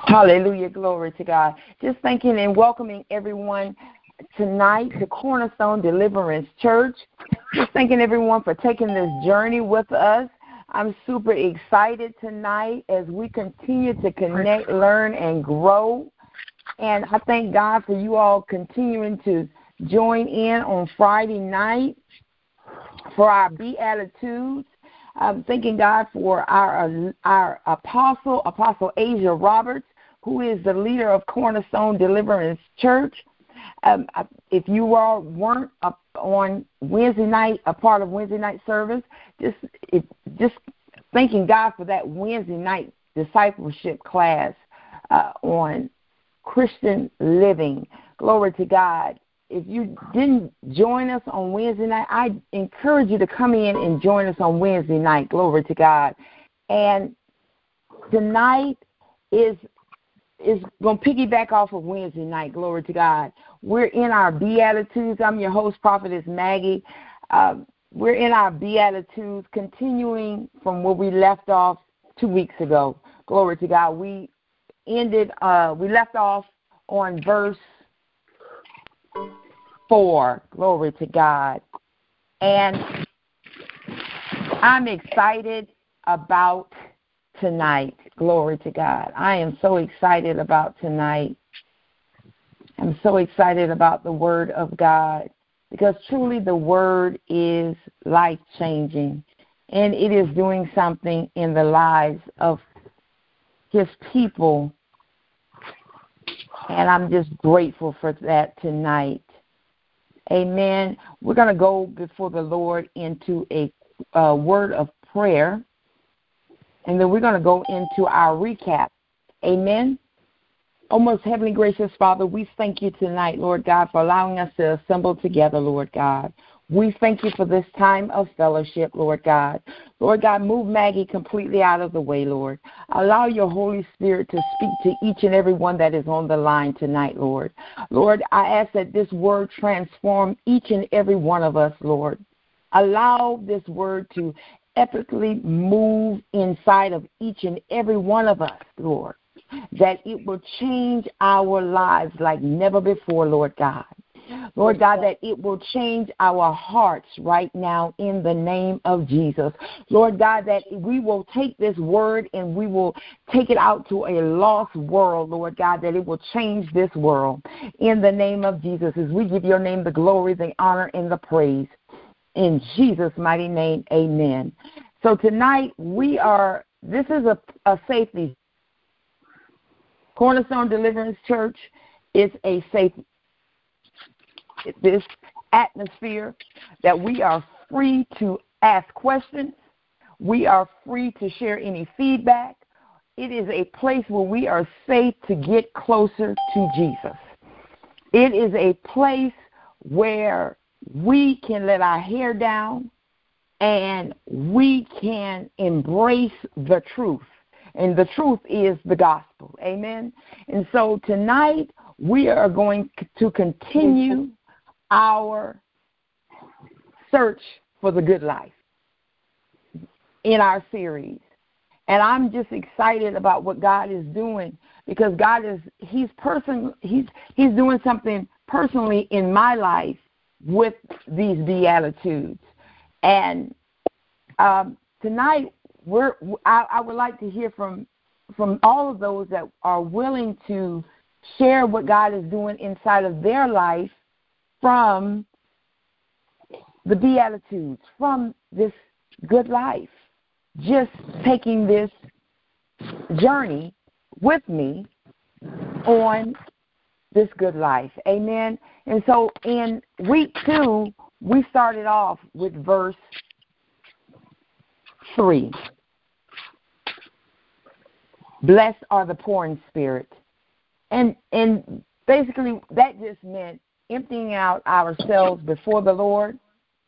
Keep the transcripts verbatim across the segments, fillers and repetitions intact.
Hallelujah. Glory to God. Just thanking and welcoming everyone tonight to Cornerstone Deliverance Church. Just thanking everyone for taking this journey with us. I'm super excited tonight as we continue to connect, learn, and grow. And I thank God for you all continuing to join in on Friday night for our Beatitudes. I'm thanking God for our our apostle, Apostle Asia Roberts, who is the leader of Cornerstone Deliverance Church. Um, if you all weren't up on Wednesday night, a part of Wednesday night service, just it, just thanking God for that Wednesday night discipleship class uh, on Christian living. Glory to God. If you didn't join us on Wednesday night, I encourage you to come in and join us on Wednesday night. Glory to God. And tonight is is going to piggyback off of Wednesday night. Glory to God. We're in our Beatitudes. I'm your host, Prophetess Maggie. Um, we're in our Beatitudes, continuing from where we left off two weeks ago. Glory to God. We ended. Uh, we left off on verse four. Glory to God. And I'm excited about tonight. Glory to God. I am so excited about tonight. I'm so excited about the Word of God because truly the Word is life-changing and it is doing something in the lives of His people. And I'm just grateful for that tonight. Amen. We're going to go before the Lord into a, a word of prayer, and then we're going to go into our recap. Amen. Oh, most heavenly gracious Father, we thank you tonight, Lord God, for allowing us to assemble together, Lord God. We thank you for this time of fellowship, Lord God. Lord God, move Maggie completely out of the way, Lord. Allow your Holy Spirit to speak to each and every one that is on the line tonight, Lord. Lord, I ask that this word transform each and every one of us, Lord. Allow this word to epically move inside of each and every one of us, Lord, that it will change our lives like never before, Lord God. Lord God, that it will change our hearts right now in the name of Jesus. Lord God, that we will take this word and we will take it out to a lost world, Lord God, that it will change this world in the name of Jesus. As we give your name the glory, the honor, and the praise. In Jesus' mighty name, amen. So tonight we are, this is a, a safety. Cornerstone Deliverance Church is a safety. This atmosphere that we are free to ask questions. We are free to share any feedback. It is a place where we are safe to get closer to Jesus. It is a place where we can let our hair down and we can embrace the truth. And the truth is the gospel. Amen. And so tonight we are going to continue our search for the good life in our series. And I'm just excited about what God is doing because God is, he's person, he's, he's doing something personally in my life with these Beatitudes. And um, tonight, we're, I, I would like to hear from, from all of those that are willing to share what God is doing inside of their life from the Beatitudes, from this good life, just taking this journey with me on this good life. Amen. And so in week two, we started off with verse three. Blessed are the poor in spirit. And and basically that just meant emptying out ourselves before the Lord,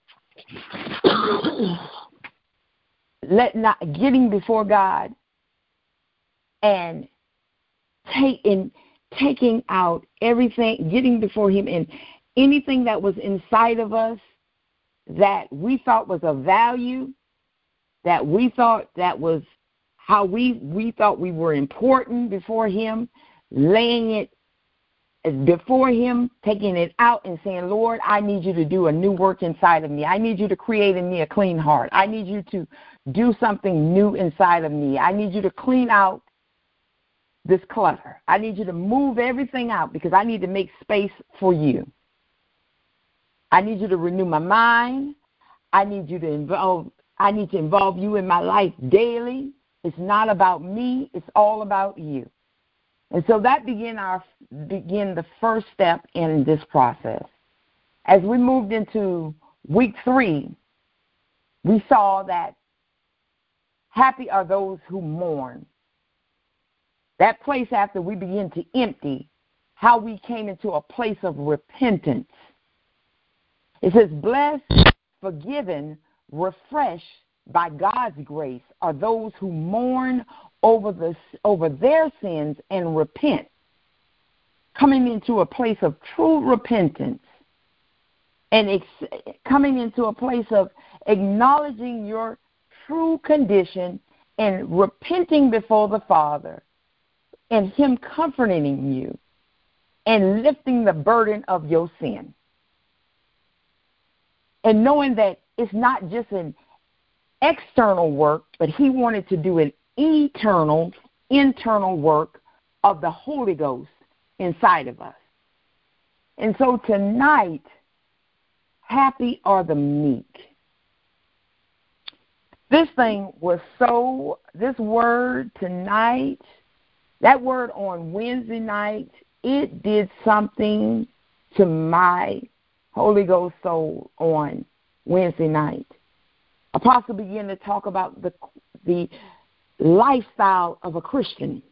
let not getting before God, and taking taking out everything, getting before Him, and anything that was inside of us that we thought was of value, that we thought that was how we, we thought we were important before him, laying it before him, taking it out and saying, Lord, I need you to do a new work inside of me. I need you to create in me a clean heart. I need you to do something new inside of me. I need you to clean out this clutter. I need you to move everything out because I need to make space for you. I need you to renew my mind. I need you to involve, I need to involve you in my life daily. It's not about me. It's all about you. And so that began our begin the first step in this process. As we moved into week three, we saw that happy are those who mourn. That place after we begin to empty, how we came into a place of repentance. It says, blessed, forgiven, refreshed by God's grace are those who mourn over the over their sins and repent, coming into a place of true repentance and ex- coming into a place of acknowledging your true condition and repenting before the Father and him comforting you and lifting the burden of your sin. And knowing that it's not just an external work, but he wanted to do an eternal, internal work of the Holy Ghost inside of us. And so tonight, happy are the meek. This thing was so, this word tonight, that word on Wednesday night, it did something to my Holy Ghost soul on Wednesday night. Apostle began to talk about the the lifestyle of a Christian.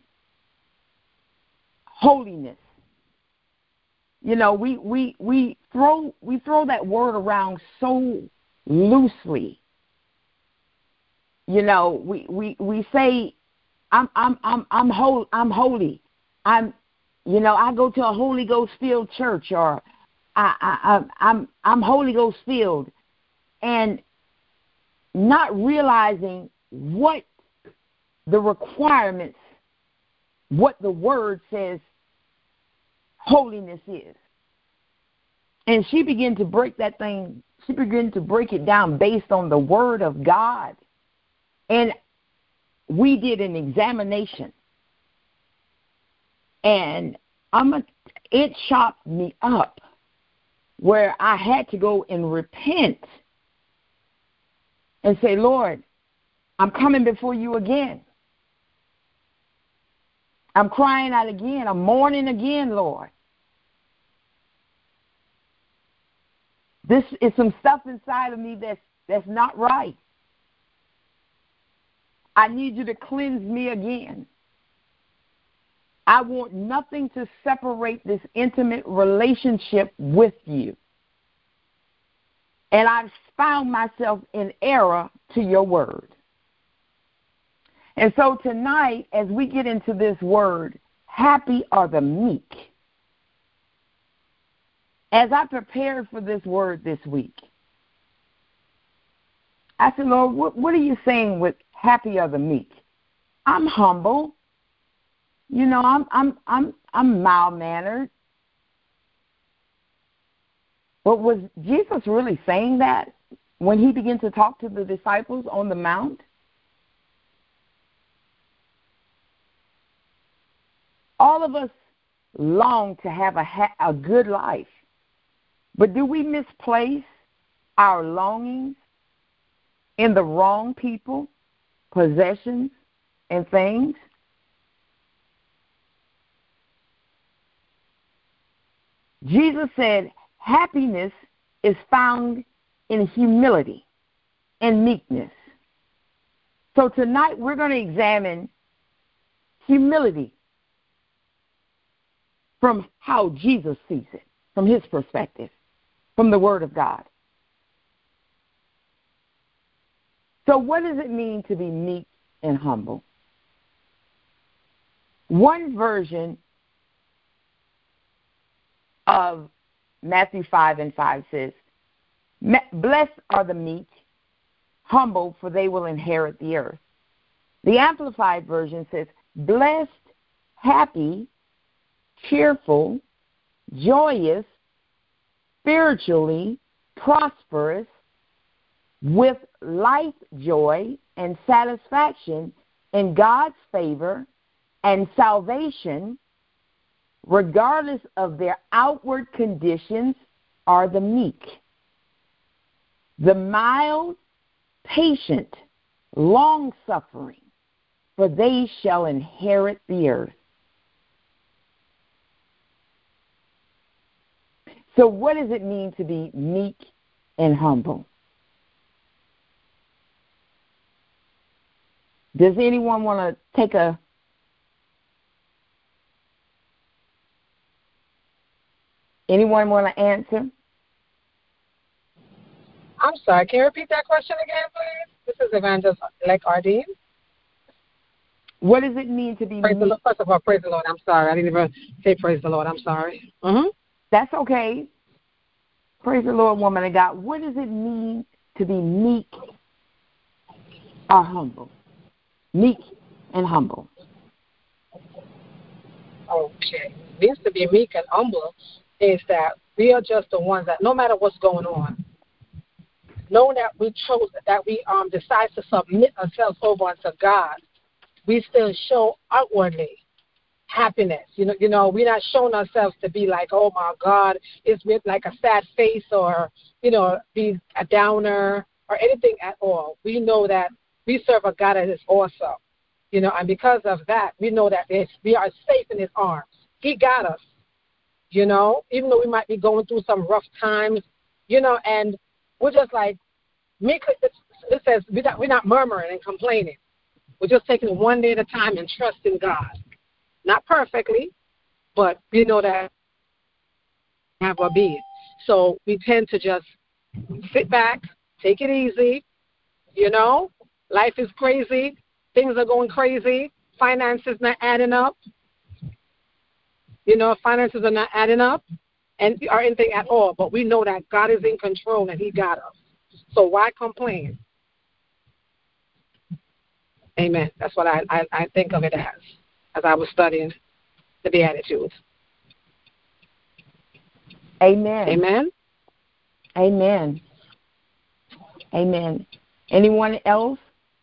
Holiness. You know, we, we, we throw we throw that word around so loosely. You know, we, we, we say I'm I'm I'm I'm holy I'm holy. I'm you know, I go to a Holy Ghost filled church, or I, I I'm I'm Holy Ghost filled, and not realizing what the requirements, what the word says holiness is. And she began to break that thing, she began to break it down based on the word of God. And we did an examination. And I'm a, it chopped me up where I had to go and repent and say, Lord, I'm coming before you again. I'm crying out again. I'm mourning again, Lord. This is some stuff inside of me that's, that's not right. I need you to cleanse me again. I want nothing to separate this intimate relationship with you. And I've found myself in error to your word. And so tonight, as we get into this word, happy are the meek. As I prepared for this word this week, I said, Lord, what, what are you saying with happy are the meek? I'm humble. You know, I'm I'm I'm I'm mild-mannered. But was Jesus really saying that when he began to talk to the disciples on the mount? All of us long to have a, ha- a good life. But do we misplace our longings in the wrong people, possessions, and things? Jesus said happiness is found in humility and meekness. So tonight we're going to examine humility from how Jesus sees it, from his perspective, from the Word of God. So what does it mean to be meek and humble? One version of Matthew five and five says, blessed are the meek, humble, for they will inherit the earth. The Amplified Version says, blessed, happy, cheerful, joyous, spiritually prosperous, with life joy and satisfaction in God's favor and salvation, regardless of their outward conditions, are the meek, the mild, patient, long-suffering, for they shall inherit the earth. So what does it mean to be meek and humble? Does anyone want to take a anyone want to answer? I'm sorry, can you repeat that question again, please? This is Evangelist like Ardeen. What does it mean to be praise meek? The Lord. First of all, praise the Lord. I'm sorry. I didn't even say praise the Lord. I'm sorry. Mm-hmm. That's okay. Praise the Lord, woman of God. What does it mean to be meek or humble? Meek and humble. Okay. It means to be meek and humble is that we are just the ones that no matter what's going on, knowing that we chose, that we um decide to submit ourselves over unto God, we still show outwardly happiness. You know, you know, we're not showing ourselves to be like, oh my God, it's with like a sad face or, you know, be a downer or anything at all. We know that we serve a God that is awesome. You know, and because of that, we know that it's, we are safe in His arms. He got us. You know, even though we might be going through some rough times, you know, and we're just like, make it, it says we're not, we're not murmuring and complaining. We're just taking it one day at a time and trusting God. Not perfectly, but we know that we have our being. So we tend to just sit back, take it easy. You know, life is crazy. Things are going crazy. Finances not adding up. You know, finances are not adding up and or anything at all. But we know that God is in control and He got us. So why complain? Amen. That's what I, I, I think of it as, as I was studying the Beatitudes. Amen. Amen. Amen. Amen. Anyone else?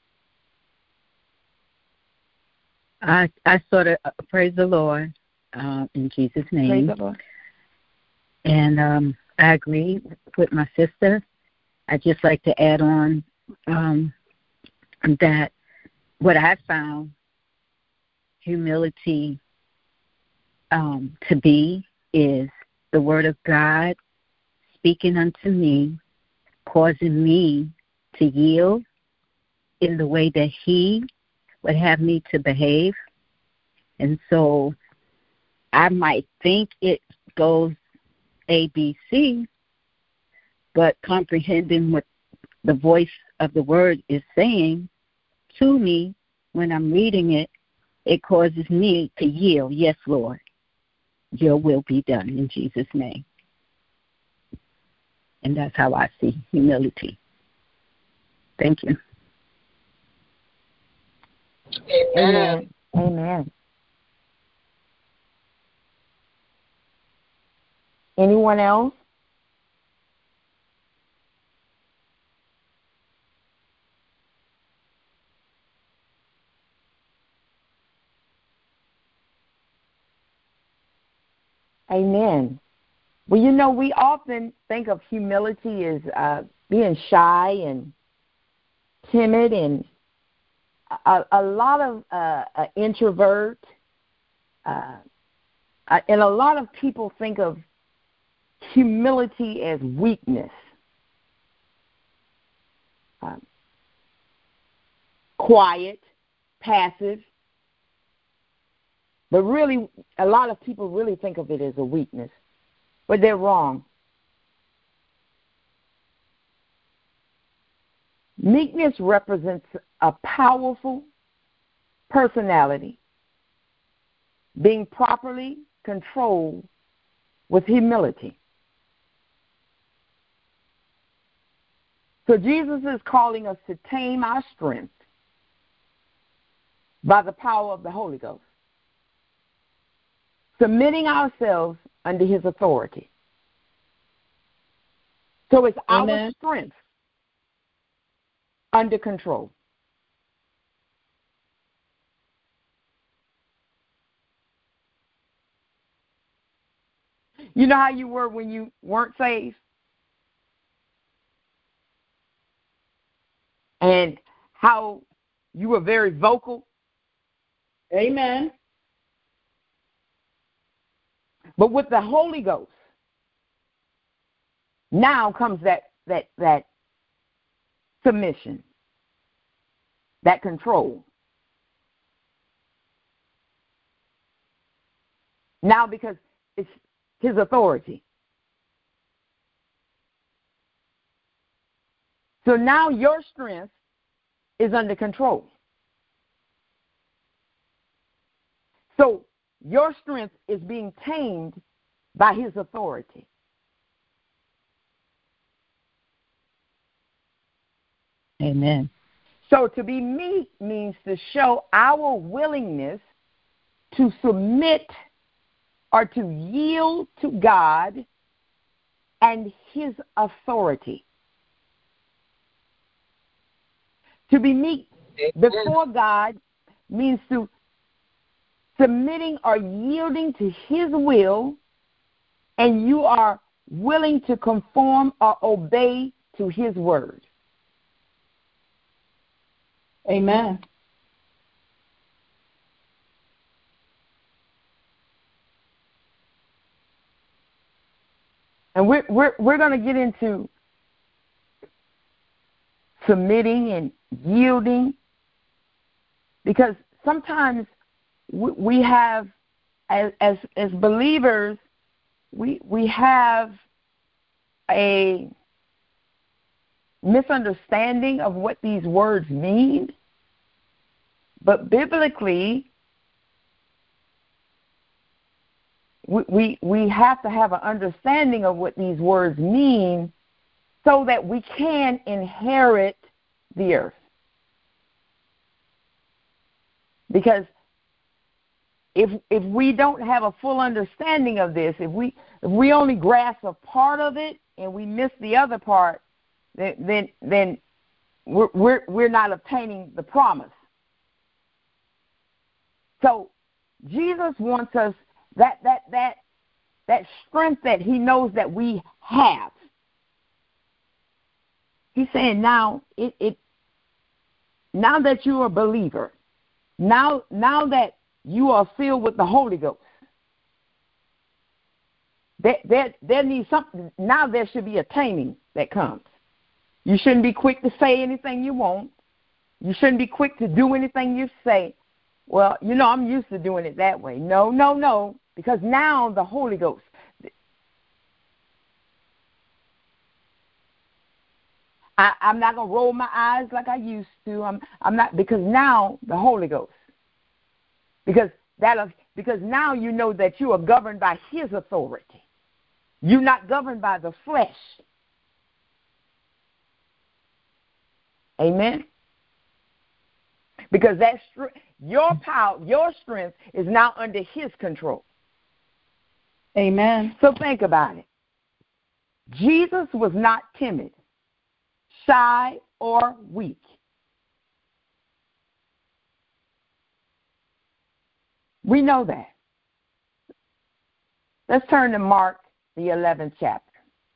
I I sort of uh, praise the Lord uh, in Jesus' name. Praise the Lord. And um, I agree with my sister. I'd just like to add on um, that what I found humility um, to be is the Word of God speaking unto me, causing me to yield in the way that He would have me to behave. And so I might think it goes A, B, C, but comprehending what the voice of the Word is saying to me when I'm reading it, it causes me to yield. Yes, Lord, your will be done in Jesus' name. And that's how I see humility. Thank you. Amen. Amen. Amen. Anyone else? Amen. Well, you know, we often think of humility as uh, being shy and timid and a, a lot of uh, uh, introvert. Uh, uh, and a lot of people think of humility as weakness. Uh, quiet, passive. But really, a lot of people really think of it as a weakness. But they're wrong. Meekness represents a powerful personality being properly controlled with humility. So Jesus is calling us to tame our strength by the power of the Holy Ghost, submitting ourselves under his authority. So it's Amen. our strength under control. You know how you were when you weren't saved? And how you were very vocal? Amen. But with the Holy Ghost, now comes that that that submission, that control. Now, because it's his authority. So now your strength is under control. So your strength is being tamed by his authority. Amen. So to be meek means to show our willingness to submit or to yield to God and his authority. To be meek before God means to submitting or yielding to his will, and you are willing to conform or obey to his word. Amen. And we're we're we're going to get into submitting and yielding, because sometimes we, we have, as as as believers, we we have a misunderstanding of what these words mean. But biblically, we, we, we have to have an understanding of what these words mean so that we can inherit the earth. Because if if we don't have a full understanding of this, if we if we only grasp a part of it and we miss the other part, then then, then we're, we're we're not obtaining the promise. So Jesus wants us that that that that strength that he knows that we have. He's saying now it, it now that you're a believer, now now that you are filled with the Holy Ghost, there, there, there needs something. Now there should be a taming that comes. You shouldn't be quick to say anything you want. You shouldn't be quick to do anything you say. Well, you know, I'm used to doing it that way. No, no, no, because now the Holy Ghost. I, I'm not going to roll my eyes like I used to. I'm, I'm not, because now the Holy Ghost. Because that, because now you know that you are governed by his authority. You're not governed by the flesh. Amen? Because that's your power, your strength is now under his control. Amen. So think about it. Jesus was not timid, shy, or weak. We know that. Let's turn to Mark, the eleventh chapter.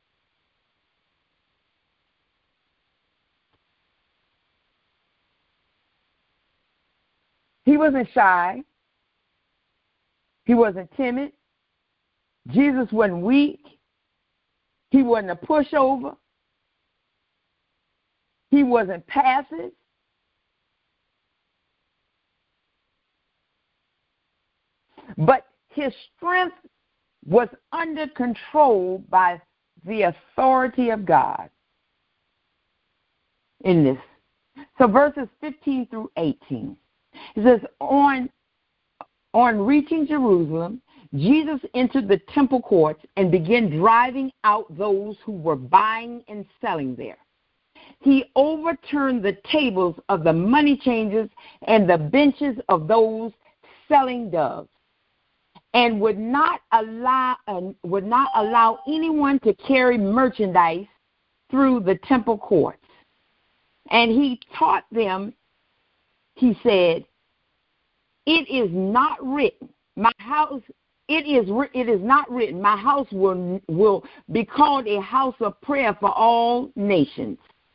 He wasn't shy. He wasn't timid. Jesus wasn't weak. He wasn't a pushover. He wasn't passive. But his strength was under control by the authority of God in this. So verses fifteen through eighteen. It says, on, on reaching Jerusalem, Jesus entered the temple courts and began driving out those who were buying and selling there. he overturned the tables of the money changers and the benches of those selling doves, and would not allow uh, would not allow anyone to carry merchandise through the temple courts. And he taught them, he said, "It is not written, my house it is it is not written, my house will will be called a house of prayer for all nations.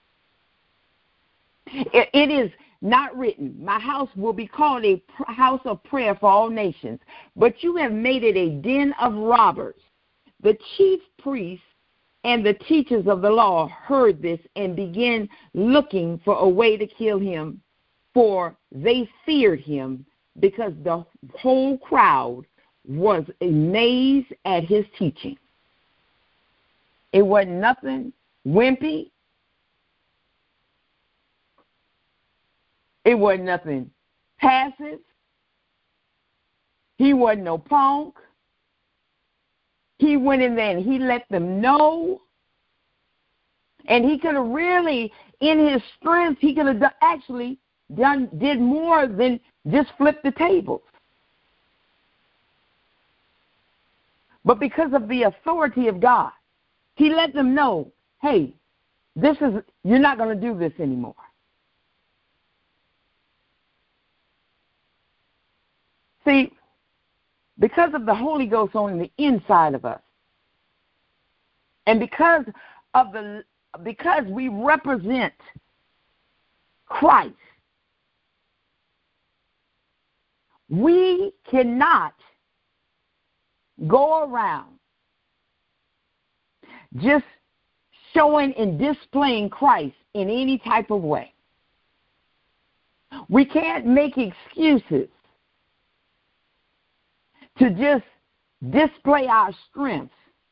It, it is not written, my house will be called a pr- house of prayer for all nations, but you have made it a den of robbers." The chief priests and the teachers of the law heard this and began looking for a way to kill him, for they feared him, because the whole crowd was amazed at his teaching. It wasn't nothing wimpy. It wasn't nothing passive. He wasn't no punk. He went in there and he let them know. And he could have really, in his strength, he could have done, actually done did more than just flip the tables. But because of the authority of God, he let them know, hey, this is you're not going to do this anymore. See, because of the Holy Ghost on the inside of us, and because of the because we represent Christ, we cannot go around just showing and displaying Christ in any type of way. We can't make excuses to just display our strength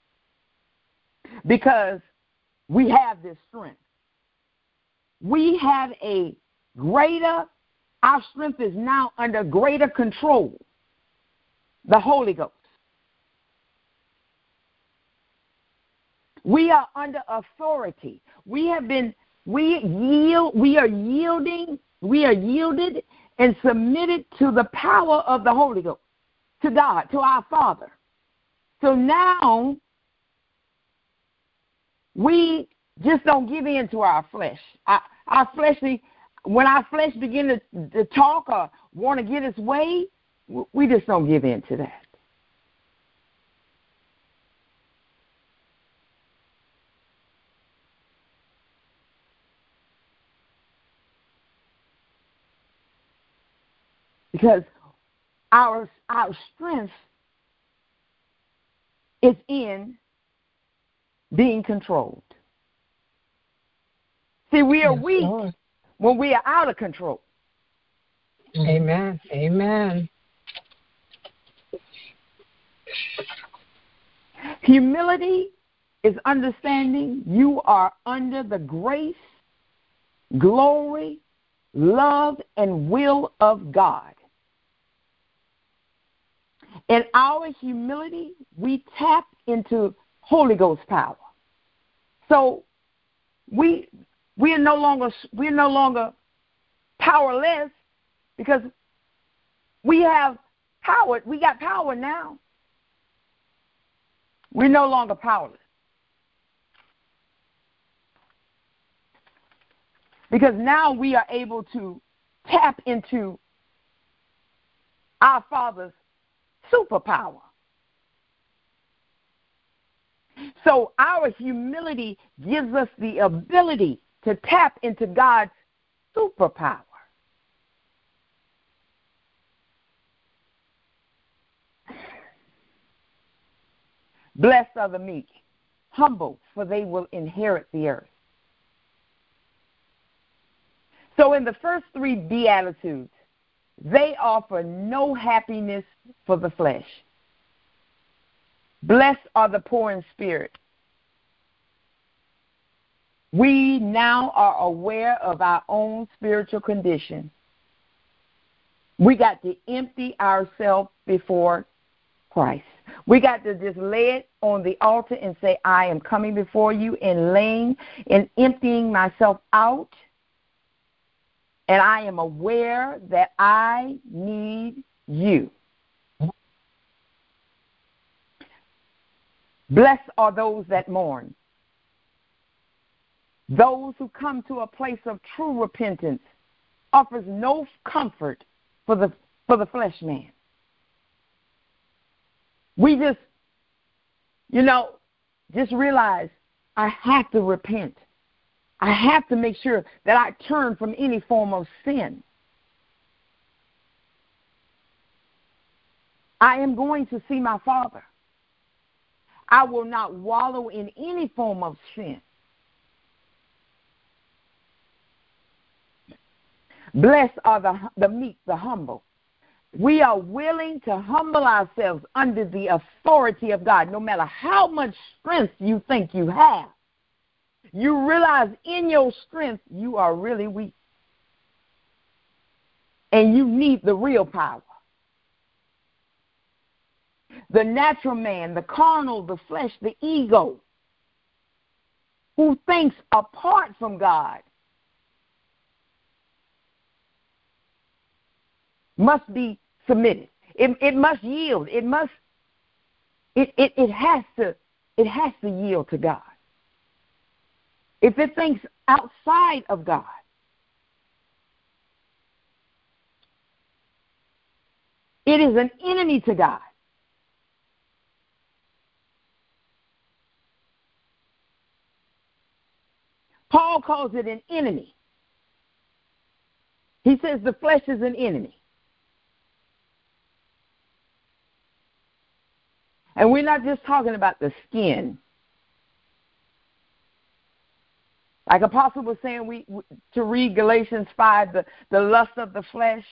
because we have this strength. We have a greater, our strength is now under greater control, the Holy Ghost. We are under authority. We have been, we yield, we are yielding, we are yielded and submitted to the power of the Holy Ghost, to God, to our Father. So now we just don't give in to our flesh. Our, our fleshly, when our flesh begin to, to talk or want to get its way, we just don't give in to that. Because our our strength is in being controlled. See, we are yes, weak Lord. When we are out of control. Amen. Amen. Humility is understanding you are under the grace, glory, love, and will of God. In our humility, we tap into Holy Ghost power. So we we are no longer we are no longer powerless because we have power. We got power now. We're no longer powerless. Because now we are able to tap into our Father's superpower. So our humility gives us the ability to tap into God's superpower. Blessed are the meek, humble, for they will inherit the earth. So in the first three Beatitudes, they offer no happiness for the flesh. Blessed are the poor in spirit. We now are aware of our own spiritual condition. We got to empty ourselves before Christ. We got to just lay it on the altar and say, I am coming before you and laying and emptying myself out. And I am aware that I need you. Blessed are those that mourn, those who come to a place of true repentance. Offers no comfort for the for the flesh man. We just, you know, just realize I have to repent. I have to make sure that I turn from any form of sin. I am going to see my Father. I will not wallow in any form of sin. Blessed are the, the meek, the humble. We are willing to humble ourselves under the authority of God, no matter how much strength you think you have. You realize in your strength you are really weak. And you need the real power. The natural man, the carnal, the flesh, the ego, who thinks apart from God, must be submitted. It, it must yield. It must. It, it it has to. It has to yield to God. If it thinks outside of God, it is an enemy to God. Paul calls it an enemy. He says the flesh is an enemy. And we're not just talking about the skin. Like Apostle was saying, we to read Galatians five, the, the lust of the flesh.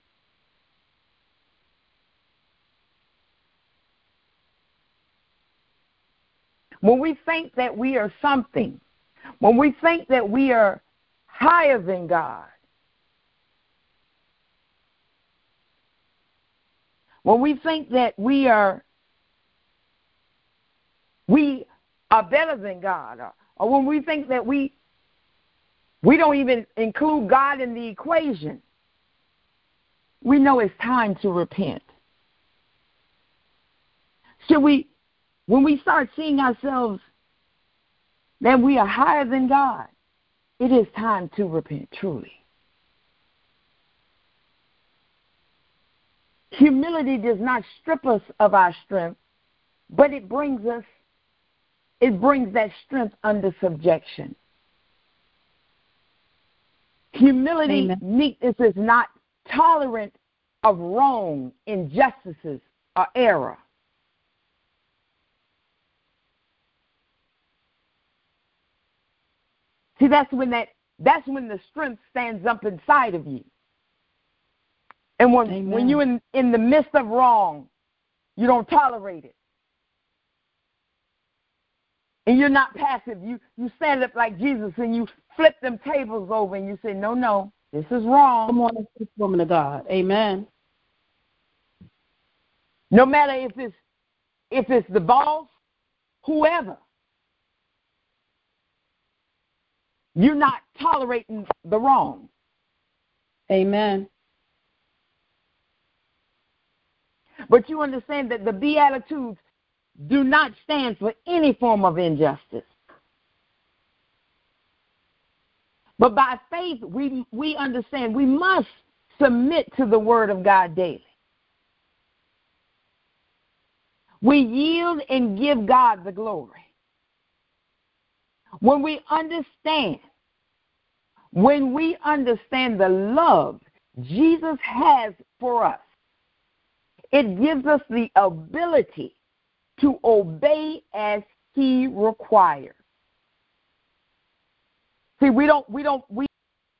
When we think that we are something, when we think that we are higher than God, when we think that we are we are better than God, or, or when we think that we we don't even include God in the equation, we know it's time to repent. So we, when we start seeing ourselves that we are higher than God, it is time to repent, truly. Humility does not strip us of our strength, but it brings us, it brings that strength under subjection. Humility, Amen. Meekness is not tolerant of wrong, injustices, or error. See, that's when that that's when the strength stands up inside of you. And when Amen. when you're in, in the midst of wrong, you don't tolerate it. And you're not passive. You you stand up like Jesus and you flip them tables over and you say, no, no, this is wrong. Come on, woman of God. Amen. No matter if it's if it's the boss, whoever. You're not tolerating the wrong. Amen. But you understand that the Beatitudes do not stand for any form of injustice. But by faith, we, we understand we must submit to the Word of God daily. We yield and give God the glory. When we understand, when we understand the love Jesus has for us, it gives us the ability to obey as He requires. See, we don't, we don't, we,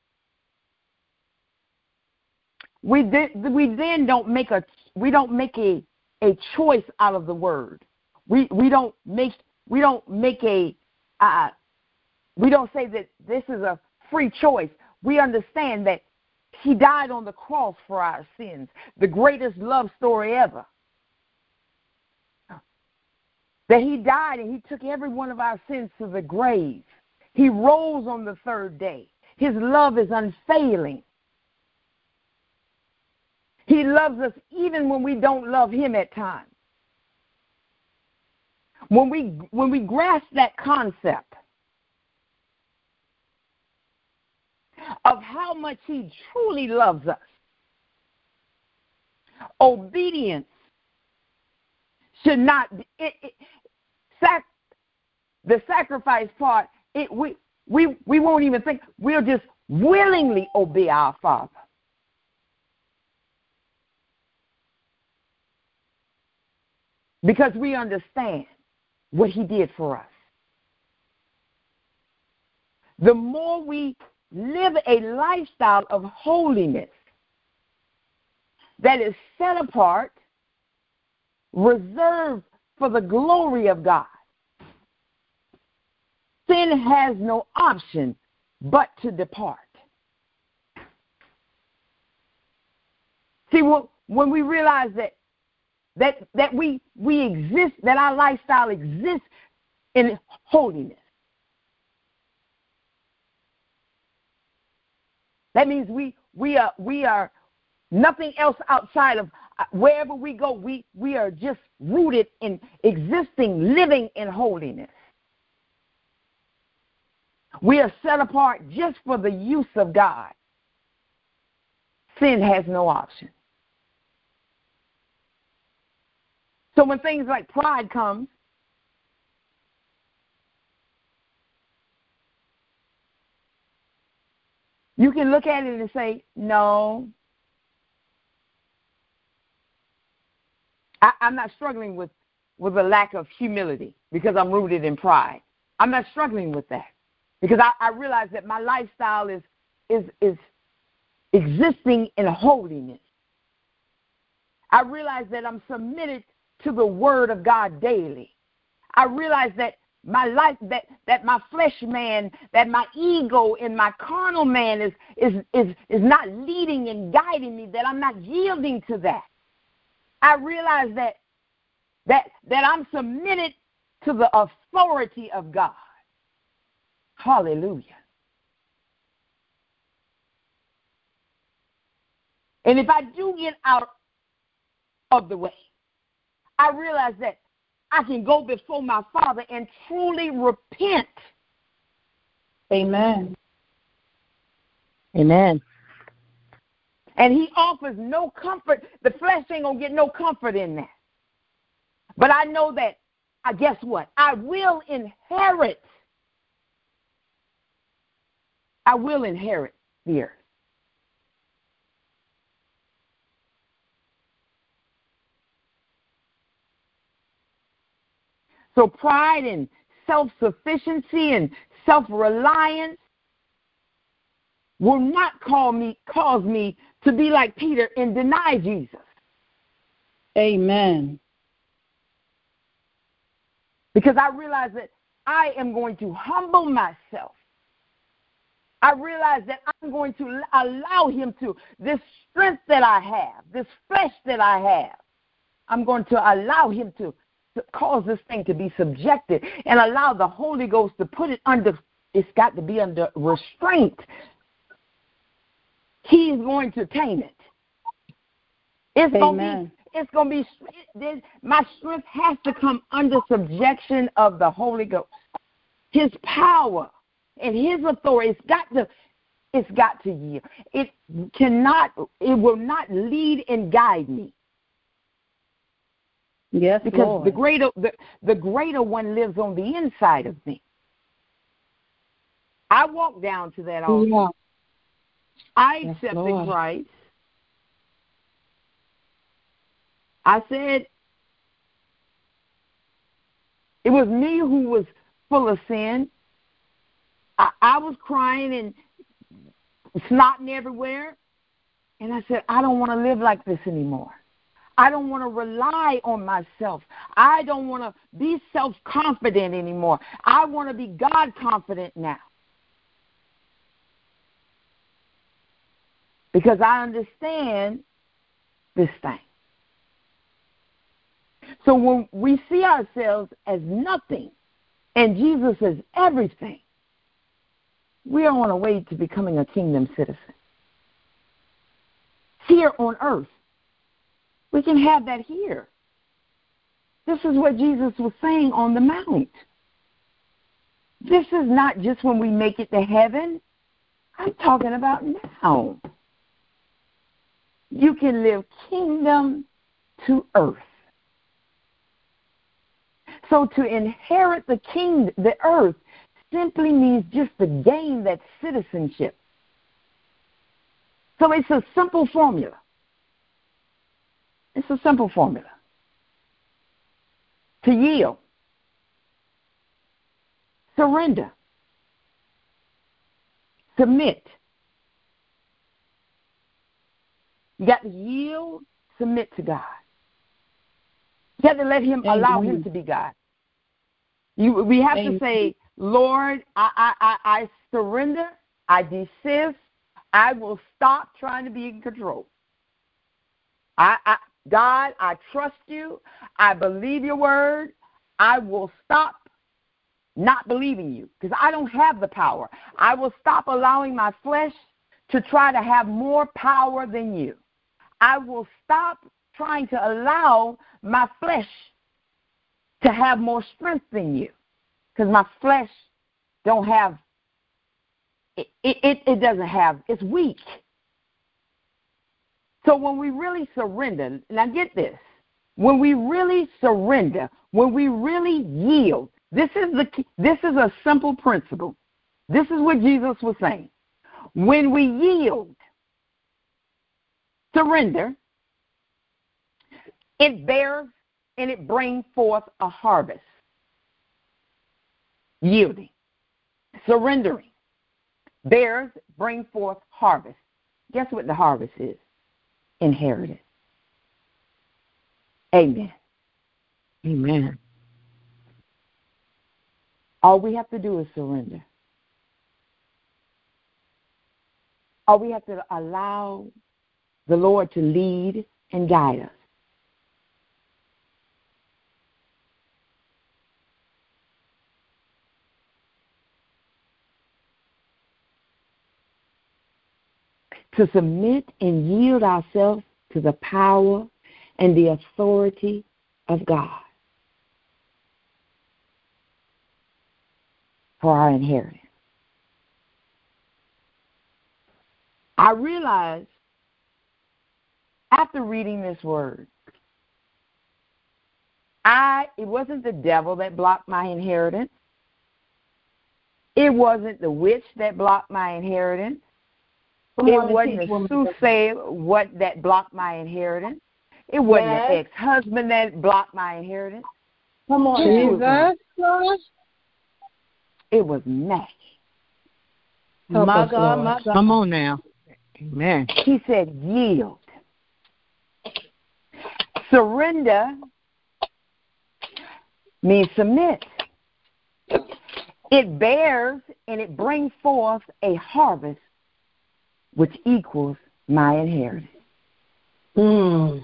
we then, we then don't make a, we don't make a, a choice out of the Word. We, we don't make, we don't make a, uh, we don't say that this is a free choice. We understand that He died on the cross for our sins, the greatest love story ever. that he died and he took every one of our sins to the grave. He rose on the third day. His love is unfailing. He loves us even when we don't love him at times. When we, when we grasp that concept of how much he truly loves us, obedience should not be, it, it, sac, the sacrifice part, it, we, we, we won't even think. We'll just willingly obey our Father. Because we understand what he did for us. The more we live a lifestyle of holiness that is set apart, reserved for the glory of God, sin has no option but to depart. See, when we realize that That that we we exist, that our lifestyle exists in holiness. That means we we are we are nothing else outside of wherever we go. We we are just rooted in existing, living in holiness. We are set apart just for the use of God. Sin has no option. So when things like pride comes, you can look at it and say, no, I, I'm not struggling with, with a lack of humility because I'm rooted in pride. I'm not struggling with that because I, I realize that my lifestyle is, is, is existing in holiness. I realize that I'm submitted to the word of God daily. I realize that my life, that, that my flesh man, that my ego and my carnal man is, is, is, is not leading and guiding me, that I'm not yielding to that. I realize that, that, that I'm submitted to the authority of God. Hallelujah. And if I do get out of the way, I realize that I can go before my Father and truly repent. Amen. Amen. And he offers no comfort. The flesh ain't going to get no comfort in that. But I know that, I guess what? I will inherit. I will inherit the earth. So pride and self-sufficiency and self-reliance will not call me, cause me to be like Peter and deny Jesus. Amen. Because I realize that I am going to humble myself. I realize that I'm going to allow him to, this strength that I have, this flesh that I have, I'm going to allow him to to cause this thing to be subjected and allow the Holy Ghost to put it under, it's got to be under restraint. He's going to tame it. It's going to be, it's going to be, my strength has to come under subjection of the Holy Ghost. His power and his authority, it's got to, it's got to yield. It cannot, it will not lead and guide me. Yes, because Lord. the greater the, the greater one lives on the inside of me. I walk down to that altar. Yeah. I yes, accepted Lord. Christ. I said it was me who was full of sin. I, I was crying and snotting everywhere. And I said, I don't want to live like this anymore. I don't want to rely on myself. I don't want to be self-confident anymore. I want to be God-confident now. Because I understand this thing. So when we see ourselves as nothing and Jesus is everything, we are on our way to becoming a kingdom citizen. Here on earth. We can have that here. This is what Jesus was saying on the Mount. This is not just when we make it to heaven. I'm talking about now. You can live kingdom to earth. So to inherit the kingdom, the earth, simply means just to gain that citizenship. So it's a simple formula. It's a simple formula. To yield. Surrender. Submit. You got to yield, submit to God. You got to let him, Amen. Allow him to be God. You, we have Amen. To say, Lord, I, I, I, I surrender, I desist, I will stop trying to be in control. I, I, God, I trust you. I believe your word. I will stop not believing you because I don't have the power. I will stop allowing my flesh to try to have more power than you. I will stop trying to allow my flesh to have more strength than you because my flesh don't have, it, it, it doesn't have, it's weak. So when we really surrender, now get this, when we really surrender, when we really yield, this is the this is a simple principle. This is what Jesus was saying. When we yield, surrender, it bears and it brings forth a harvest. Yielding, surrendering, bears, bring forth harvest. Guess what the harvest is? Inheritance. Amen. Amen. All we have to do is surrender. All we have to allow the Lord to lead and guide us. To submit and yield ourselves to the power and the authority of God for our inheritance. I realized after reading this word, I it wasn't the devil that blocked my inheritance. It wasn't the witch that blocked my inheritance. It wasn't a soothsayer what that blocked my inheritance. It wasn't yes. an ex-husband that blocked my inheritance. Come on, Jesus. It was Maggie. My God, God, my God. Come on now. Amen. He said, yield. Surrender means submit. It bears and it brings forth a harvest which equals my inheritance. Mm.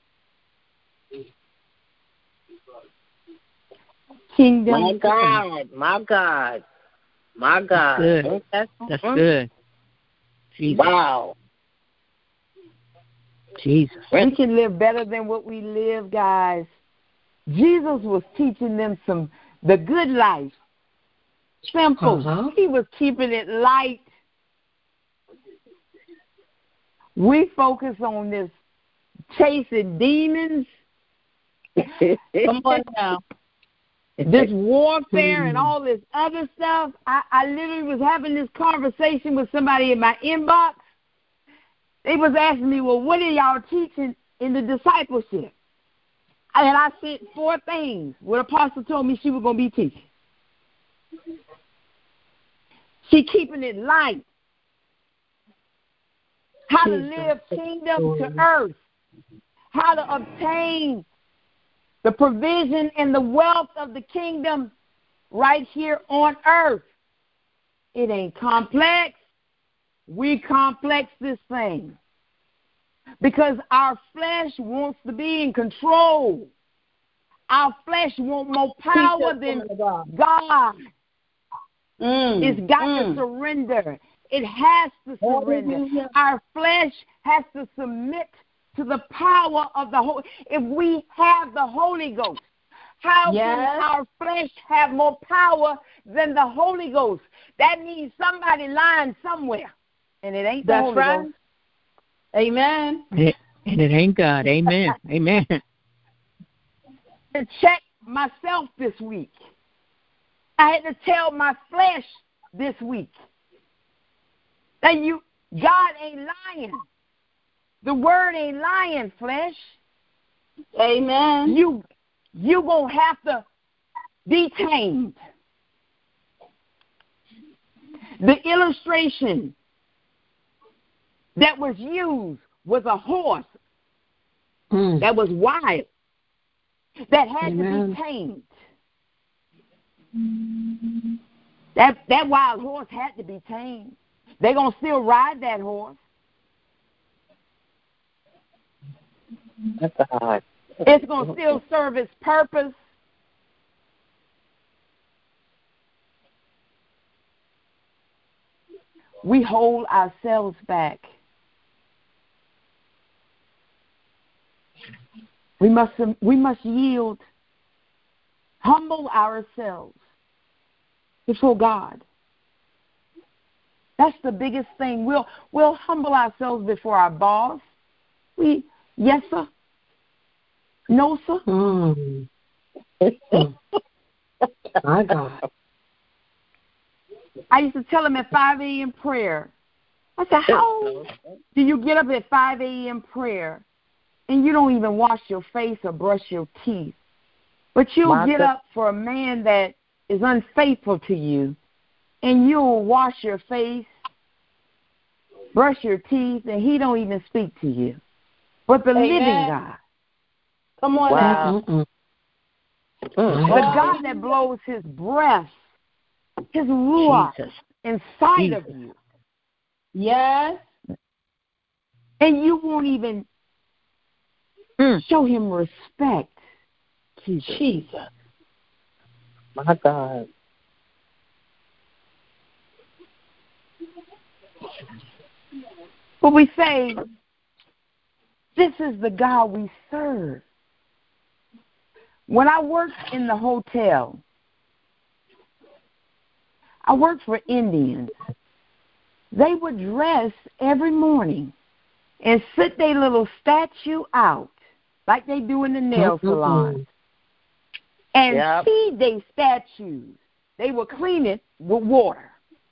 Kingdom. My God, my God, my God. That's good. That's, That's good. Jesus. Wow. Jesus. We can live better than what we live, guys. Jesus was teaching them some the good life. Simple. Uh-huh. He was keeping it light. We focus on this chasing demons. Come on now. This warfare and all this other stuff. I, I literally was having this conversation with somebody in my inbox. They was asking me, well, what are y'all teaching in the discipleship? And I said four things what Apostle told me she was going to be teaching. She keeping it light. How to live kingdom to earth. How to obtain the provision and the wealth of the kingdom right here on earth. It ain't complex. We complex this thing. Because our flesh wants to be in control. Our flesh wants more power than God. God. Mm. It's got mm. to surrender. It has to surrender. Hallelujah. Our flesh has to submit to the power of the Holy. If we have the Holy Ghost, how yes. can our flesh have more power than the Holy Ghost? That means somebody lying somewhere, and it ain't the That's Holy right. Ghost. Amen. And it ain't God. Amen. Amen. To check myself this week. I had to tell my flesh this week that you, God ain't lying. The word ain't lying, flesh. Amen. You, you gonna have to be tamed. The illustration that was used was a horse mm. that was wild, that had Amen. to be tamed. That that wild horse had to be tamed. They're going to still ride that horse. That's hard. It's going to still serve its purpose. We hold ourselves back. We must we must yield, humble ourselves before God. That's the biggest thing. We'll we'll humble ourselves before our boss. We yes sir, no sir. Mm. My God. I used to tell him at five a.m. prayer. I said, how do you get up at five a.m. prayer and you don't even wash your face or brush your teeth? But you'll My get God. up for a man that is unfaithful to you, and you'll wash your face, brush your teeth, and he don't even speak to you. But the Amen. living God. Come on wow. now. The God that blows his breath, his ruach Jesus. inside Jesus. of you. Yes. And you won't even mm. show him respect. Jesus. Jesus. My God. But we say, this is the God we serve. When I worked in the hotel, I worked for Indians. They would dress every morning and sit their little statue out like they do in the nail mm-hmm. salon and yep. feed their statues. They would clean it with water.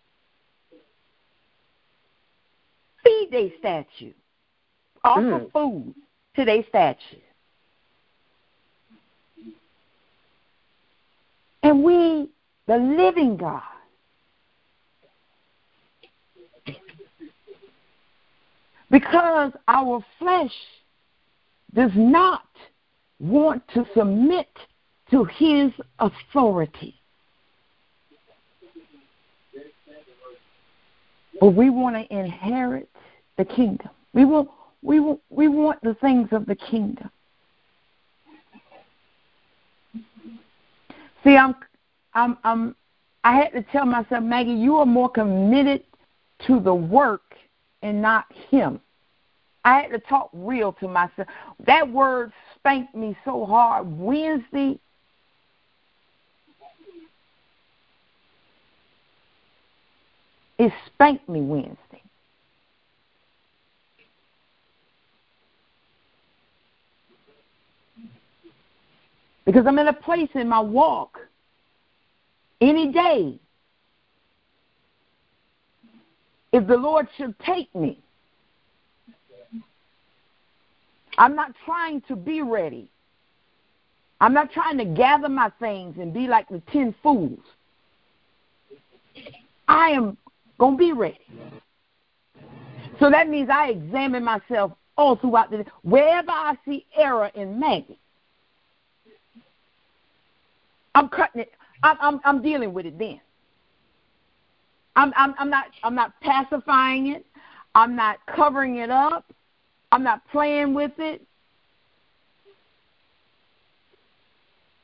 Feed their statue. Offer mm. food to their statue. And we, the living God, because our flesh does not want to submit to his authority. But we want to inherit the kingdom. We want, we want, we want the things of the kingdom. See, I'm, I'm, I'm, I had to tell myself, Maggie, you are more committed to the work and not him. I had to talk real to myself. That word spanked me so hard Wednesday. It spanked me Wednesday. Because I'm in a place in my walk any day. If the Lord should take me, I'm not trying to be ready. I'm not trying to gather my things and be like the ten fools. I am going to be ready. So that means I examine myself all throughout the day. Wherever I see error in Maggie, I'm cutting it. I'm, I'm, I'm dealing with it then. I'm, I'm, I'm not. I'm not pacifying it. I'm not covering it up. I'm not playing with it.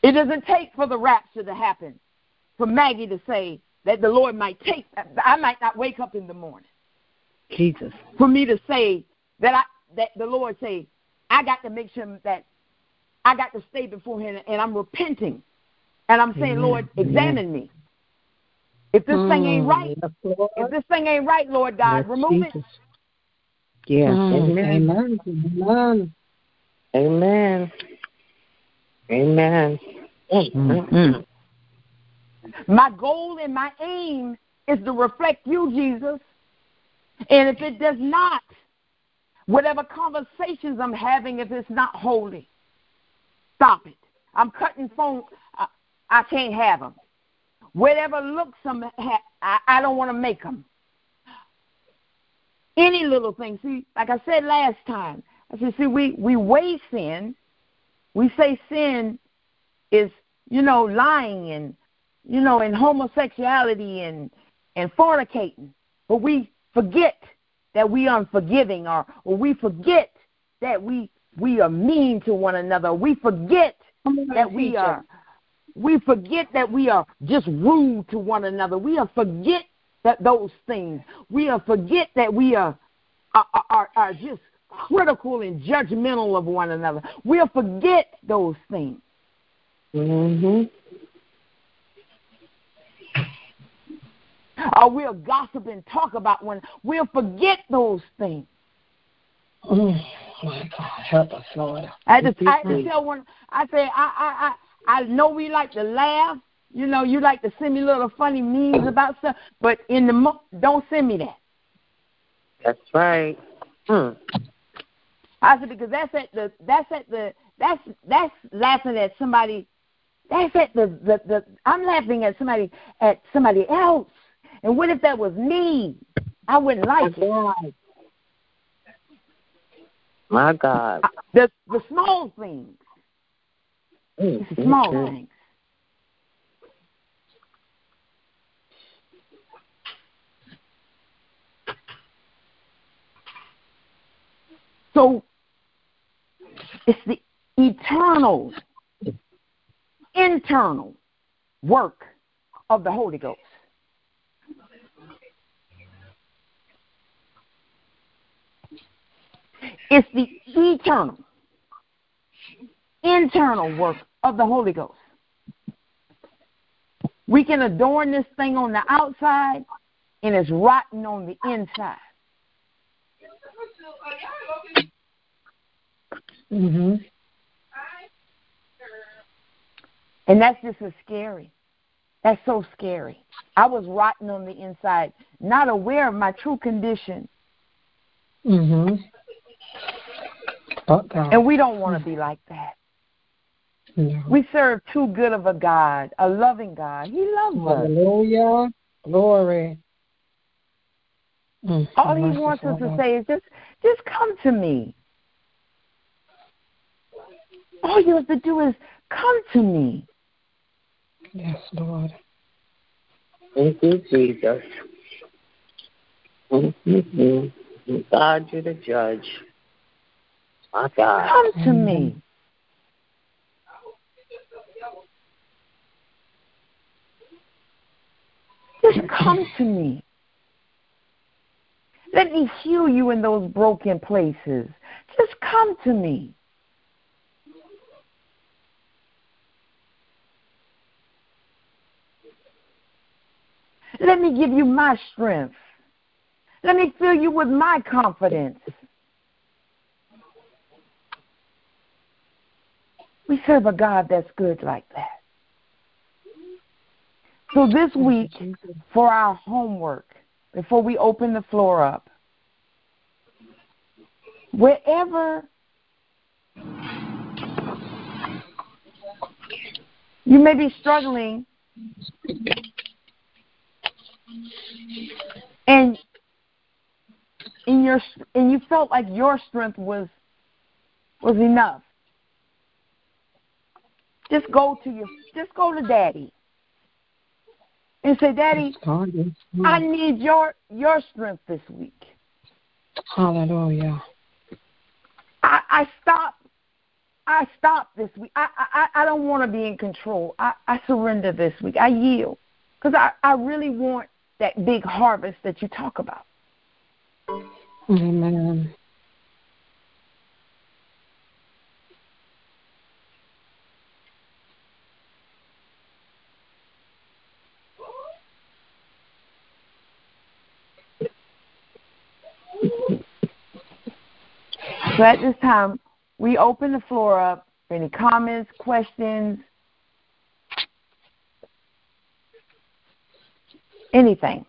It doesn't take for the rapture to happen for Maggie to say that the Lord might take, I might not wake up in the morning. Jesus. For me to say that I that the Lord say, I got to make sure that I got to stay before him and I'm repenting. And I'm saying, Amen. Lord, examine Amen. me. If this mm, thing ain't right, if this thing ain't right, Lord God, yes, remove Jesus. it. Yeah. Mm, amen. Amen. Amen. Amen. Mm-hmm. My goal and my aim is to reflect you, Jesus. And if it does not, whatever conversations I'm having, if it's not holy, stop it. I'm cutting phone. I, I can't have them. Whatever looks I'm ha- I, I don't want to make them. Any little thing. See, like I said last time, I said, see, we, we weigh sin. We say sin is, you know, lying and, you know, and homosexuality and, and fornicating. But we forget that we are unforgiving, or, or we forget that we we are mean to one another. We forget that we are we forget that we are just rude to one another. We are forget that those things. We are forget that we are are, are, are just critical and judgmental of one another. We'll forget those things. Mm-hmm. Or we'll gossip and talk about one. We'll forget those things. Oh my God, help us, Lord. I just, I just tell one. I say, I, I, I, I know we like to laugh. You know, you like to send me little funny memes about stuff, but in the mo- don't send me that. That's right. Hmm. I said, because that's at the that's at the that's that's laughing at somebody. That's at the the, the I'm laughing at somebody at somebody else. And what if that was me? I wouldn't like it. My God. The the small things. Mm, it's the small mm, things. So it's the eternal, internal work of the Holy Ghost. It's the eternal, internal work of the Holy Ghost. We can adorn this thing on the outside, and it's rotten on the inside. Mm-hmm. And that's just as scary. That's so scary. I was rotten on the inside, not aware of my true condition. Mm-hmm. Okay. And we don't want to be like that. No. We serve too good of a God, a loving God. He loves us. Hallelujah. Glory. Mm, All he wants us to say is just, just come to me. All you have to do is come to me. Yes, Lord. Thank you, Jesus. Mm-hmm. God, you're the judge. My God. Come to mm-hmm. me. Just come to me. Let me heal you in those broken places. Just come to me. Let me give you my strength. Let me fill you with my confidence. We serve a God that's good like that. So this week, for our homework, before we open the floor up, wherever you may be struggling and in your and you felt like your strength was was enough, just go to your just go to Daddy and say, Daddy, I need your your strength this week. Hallelujah. I, I stop I stop this week. I I, I don't want to be in control. I, I surrender this week. I yield. Because I, I really want that big harvest that you talk about. Amen. So at this time, we open the floor up for any comments, questions, anything.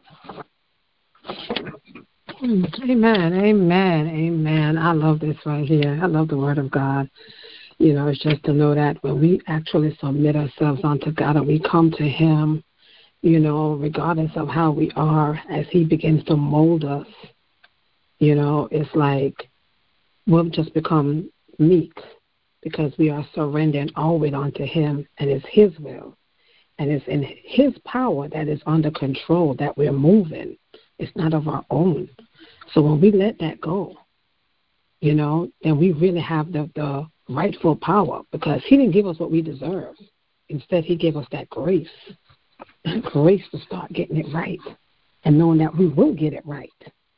Amen, amen, amen. I love this right here. I love the Word of God. You know, it's just to know that when we actually submit ourselves unto God and we come to Him, you know, regardless of how we are, as He begins to mold us, you know, it's like we'll just become meek because we are surrendering all it unto Him, and it's His will. And it's in His power that is under control that we're moving. It's not of our own. So when we let that go, you know, then we really have the, the rightful power, because He didn't give us what we deserve. Instead, He gave us that grace, grace to start getting it right and knowing that we will get it right.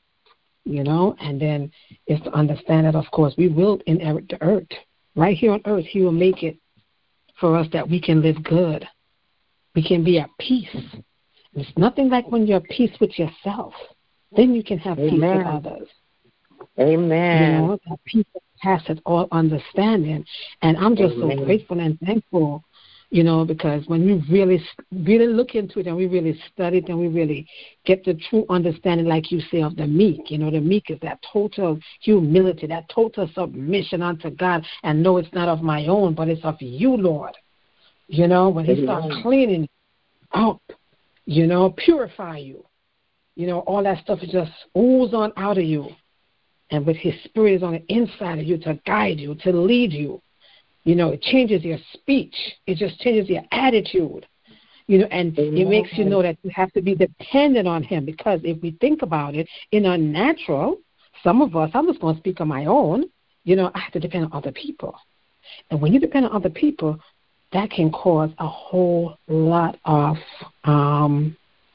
You know, and then it's to understand that, of course, we will inherit the earth. Right here on earth, He will make it for us that we can live good. We can be at peace. And it's nothing like when you're at peace with yourself. Then you can have Amen. peace with others. Amen. You know, that peace that passes all understanding. And I'm just Amen. so grateful and thankful, you know, because when we really, really look into it and we really study it and we really get the true understanding, like you say, of the meek. You know, the meek is that total humility, that total submission unto God, and know it's not of my own, but it's of you, Lord. You know, when He starts cleaning out, you know, purify you, you know, all that stuff is just ooze on out of you. And with His Spirit is on the inside of you to guide you, to lead you. You know, it changes your speech. It just changes your attitude. You know, and Amen. It makes you know that you have to be dependent on Him, because if we think about it, in our natural, some of us, I'm just going to speak on my own, you know, I have to depend on other people. And when you depend on other people, that can cause a whole lot of, um,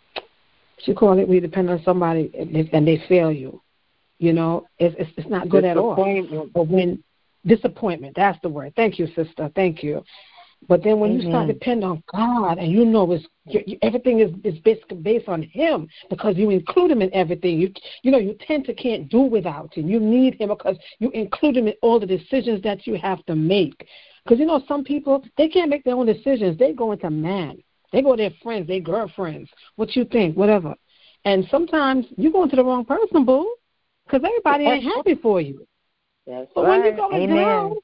what you call it, we depend on somebody and they fail you. You know, it's, it's, it's not good at all. But when disappointment, that's the word. Thank you, sister. Thank you. But then when Amen. You start depending on God and you know it's, you, you, everything is, is basically based on Him, because you include Him in everything. You you know, you tend to can't do without Him. You need Him because you include Him in all the decisions that you have to make. Because, you know, some people, they can't make their own decisions. They go into man. They go to their friends, their girlfriends, what you think, whatever. And sometimes you go into the wrong person, boo, because everybody ain't happy for you. That's but right. when you go to God,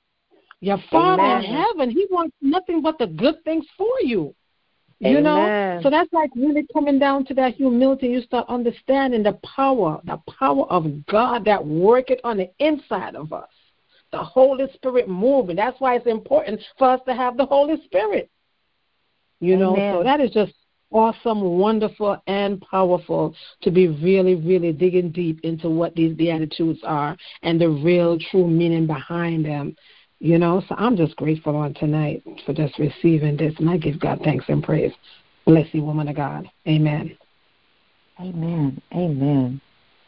your Father Amen. In heaven, He wants nothing but the good things for you. You Amen. know? So that's like really coming down to that humility. You start understanding the power, the power of God that worketh on the inside of us. The Holy Spirit moving. That's why it's important for us to have the Holy Spirit. You know, Amen. So that is just awesome, wonderful, and powerful to be really, really digging deep into what these Beatitudes are and the real, true meaning behind them. You know, so I'm just grateful on tonight for just receiving this, and I give God thanks and praise. Bless you, woman of God. Amen. Amen. Amen.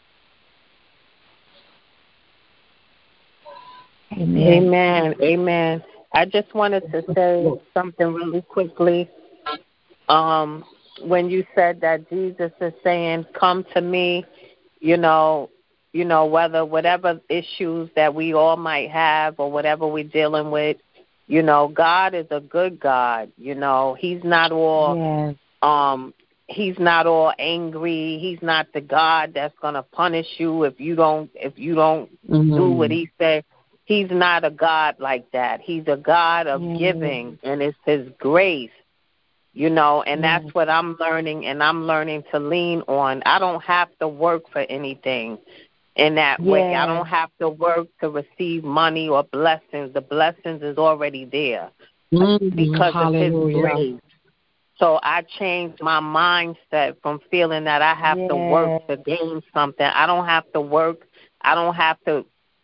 Amen. Amen. Amen. I just wanted to say something really quickly. Um, when you said that Jesus is saying, "Come to me," you know, you know, whether whatever issues that we all might have or whatever we're dealing with, you know, God is a good God. You know, He's not all, yes. um, He's not all angry. He's not the God that's gonna punish you if you don't if you don't mm-hmm. do what He said. He's not a God like that. He's a God of mm. giving, and it's His grace, you know, and mm. that's what I'm learning, and I'm learning to lean on. I don't have to work for anything in that yeah. way. I don't have to work to receive money or blessings. The blessings is already there mm-hmm. because Hallelujah. Of His grace. So I changed my mindset from feeling that I have yeah. to work to gain something. I don't have to work. I don't have to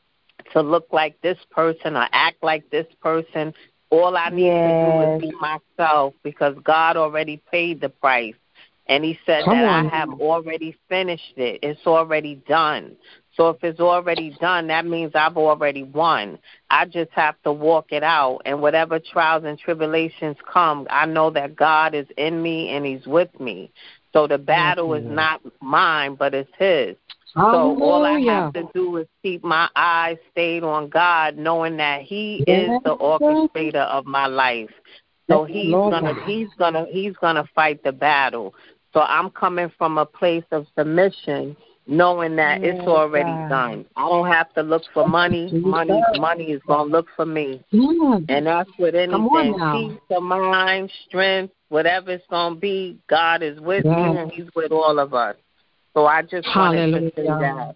to look like this person or act like this person. All I need yes. to do is be myself, because God already paid the price. And he said Come that on. I have already finished it. It's already done. So if it's already done, that means I've already won. I just have to walk it out. And whatever trials and tribulations come, I know that God is in me and he's with me. So the battle is not mine, but it's his. Hallelujah. So all I have to do is keep my eyes stayed on God, knowing that he yes. is the orchestrator of my life. So he's gonna he's gonna he's gonna fight the battle. So I'm coming from a place of submission, knowing that yes, it's already God. done. I don't have to look for money. Money money is gonna look for me. Mm. And that's with anything. Peace of mind, strength, whatever it's gonna be, God is with yes. me and he's with all of us. So I just wanted to say that.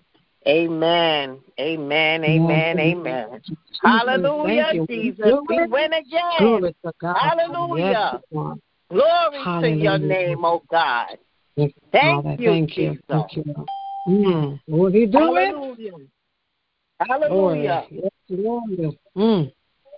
Amen. Amen. Amen. Yes. Amen. Hallelujah, Jesus. We win again. Hallelujah. Yes. Glory Hallelujah. to your name, oh God. Yes, Thank Father. you, Thank Jesus. You. Thank you. Mm. Will he do Hallelujah. it? Hallelujah. Yes, Lord. Mm.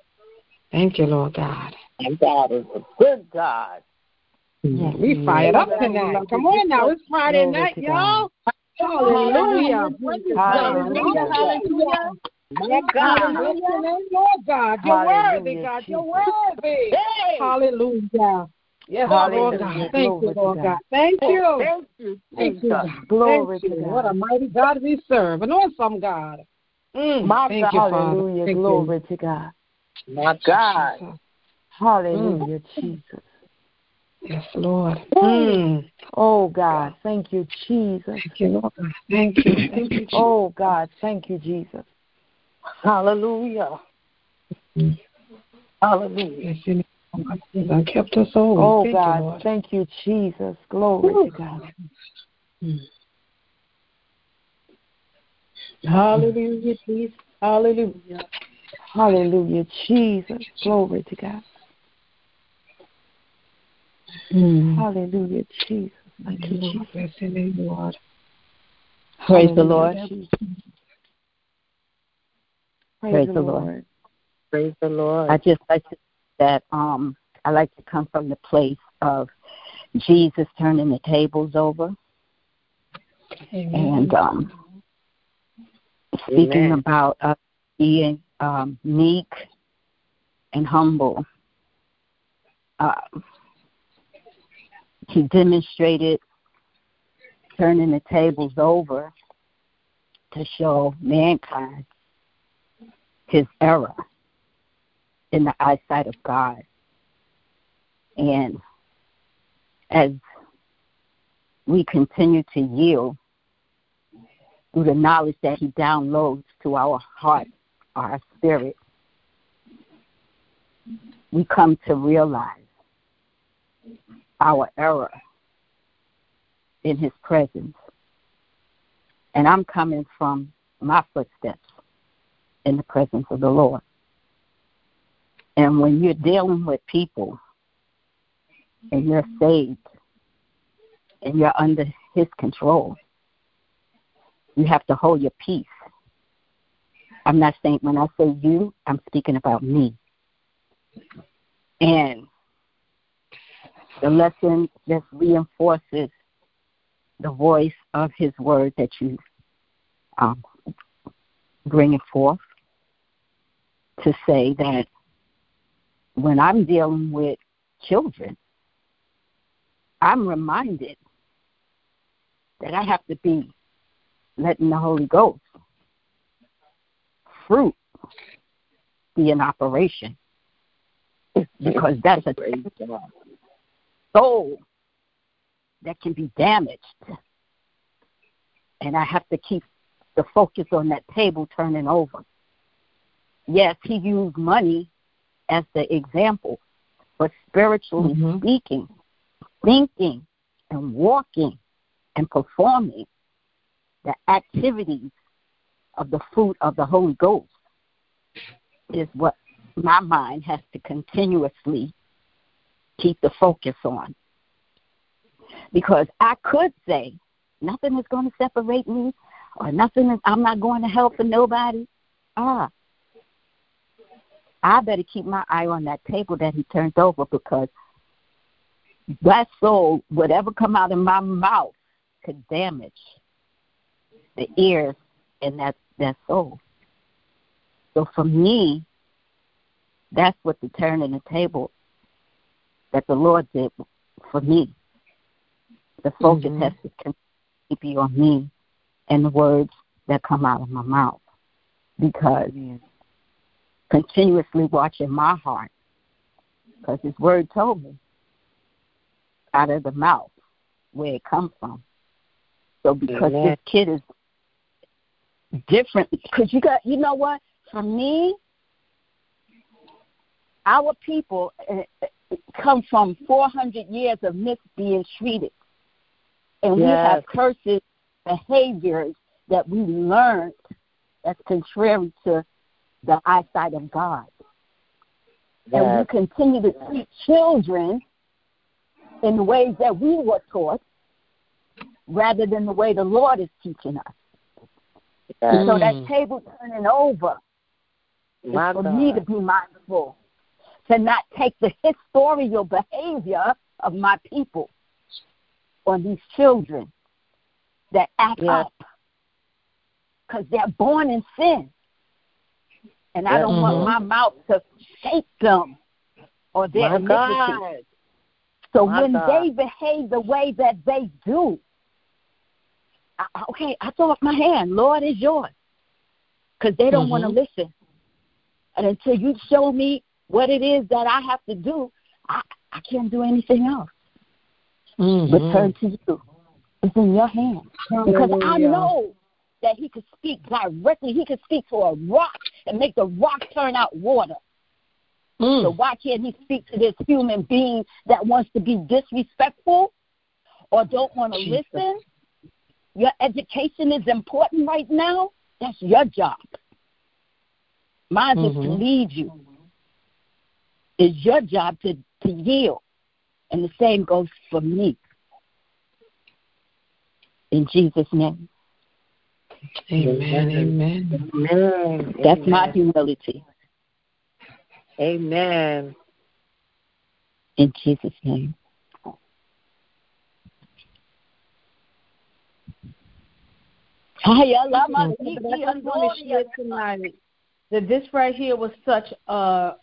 Thank you, Lord God. And God is a good God. Mm. We fired up tonight. Come on now. It's Friday night, y'all. Hallelujah. Hallelujah. Hallelujah. My God. Hallelujah. Lord God, you're worthy, God. You're worthy. Hey. Hallelujah. Yes, Lord God. Thank you, Lord God. Thank you. Thank you. Thank you. Glory to God. What a mighty God we serve. An awesome God. Mm. My Thank God. You, Father. Hallelujah. Thank Glory you. to God. My God. Hallelujah, mm. Jesus. Yes, Lord. Mm. Oh, God. Thank you, Jesus. Thank you, Lord. Thank you. Thank you, Jesus. Oh, God. Thank you, Jesus. Hallelujah. Mm. Hallelujah. Yes, I kept us all. Oh, thank God. You, Lord. Thank you, Jesus. Glory Ooh. to God. Mm. Hallelujah, Jesus. Hallelujah. Hallelujah, Jesus. Glory to God. Mm. Hallelujah, Jesus. Thank you, Jesus. Bless your name, Lord. Praise Hallelujah. the Lord. Praise, Praise the the Lord. Lord. Praise the Lord. I just like to that um I like to come from the place of Jesus turning the tables over. Amen. And um speaking Amen. about us being um meek and humble. Uh, he demonstrated turning the tables over to show mankind his error in the eyesight of God. And as we continue to yield through the knowledge that he downloads to our heart, our spirit, we come to realize our error in his presence. And I'm coming from my footsteps in the presence of the Lord. And when you're dealing with people and you're saved and you're under his control, you have to hold your peace. I'm not saying, when I say you, I'm speaking about me. And the lesson just reinforces the voice of his word that you um, bring it forth to say that when I'm dealing with children, I'm reminded that I have to be letting the Holy Ghost fruit be in operation, because that's a soul that can be damaged. And I have to keep the focus on that table turning over. Yes, he used money as the example, but spiritually mm-hmm. speaking, thinking and walking and performing the activities of the fruit of the Holy Ghost is what my mind has to continuously keep the focus on. Because I could say, nothing is going to separate me, or nothing is, I'm not going to hell for nobody. ah, I better keep my eye on that table that he turned over, because that soul, whatever come out of my mouth, could damage the ears and that, that soul. So for me, that's what the turning the table that the Lord did for me. The focus mm-hmm. has to keep you on me and the words that come out of my mouth, because mm-hmm. continuously watching my heart, because his word told me out of the mouth where it comes from. So because Amen. This kid is different, because you got, you know what, for me, our people uh, come from four hundred years of mis being treated. And yes. we have curses, behaviors that we learned that's contrary to the eyesight of God. Yes. And we continue to treat children in the ways that we were taught rather than the way the Lord is teaching us. Yes. So that table turning over is My for God. me to be mindful, to not take the historical behavior of my people on these children that act yes. up, because they're born in sin. And I don't mm-hmm. want my mouth to shape them or their iniquity. So my when God. they behave the way that they do, I, okay, I throw up my hand. Lord, is yours. Because they don't mm-hmm. want to listen. And until you show me what it is that I have to do, I, I can't do anything else. Mm-hmm. Return to you. It's in your hands. Because I know that he could speak directly. He could speak to a rock and make the rock turn out water. Mm. So why can't he speak to this human being that wants to be disrespectful or don't want to listen? Your education is important right now. That's your job. Mine mm-hmm. is to lead you. It's your job to, to yield. And the same goes for me. In Jesus' name. Amen, amen. Amen. That's amen. my humility. Amen. In Jesus' name. I want to share tonight that this right here was such a, a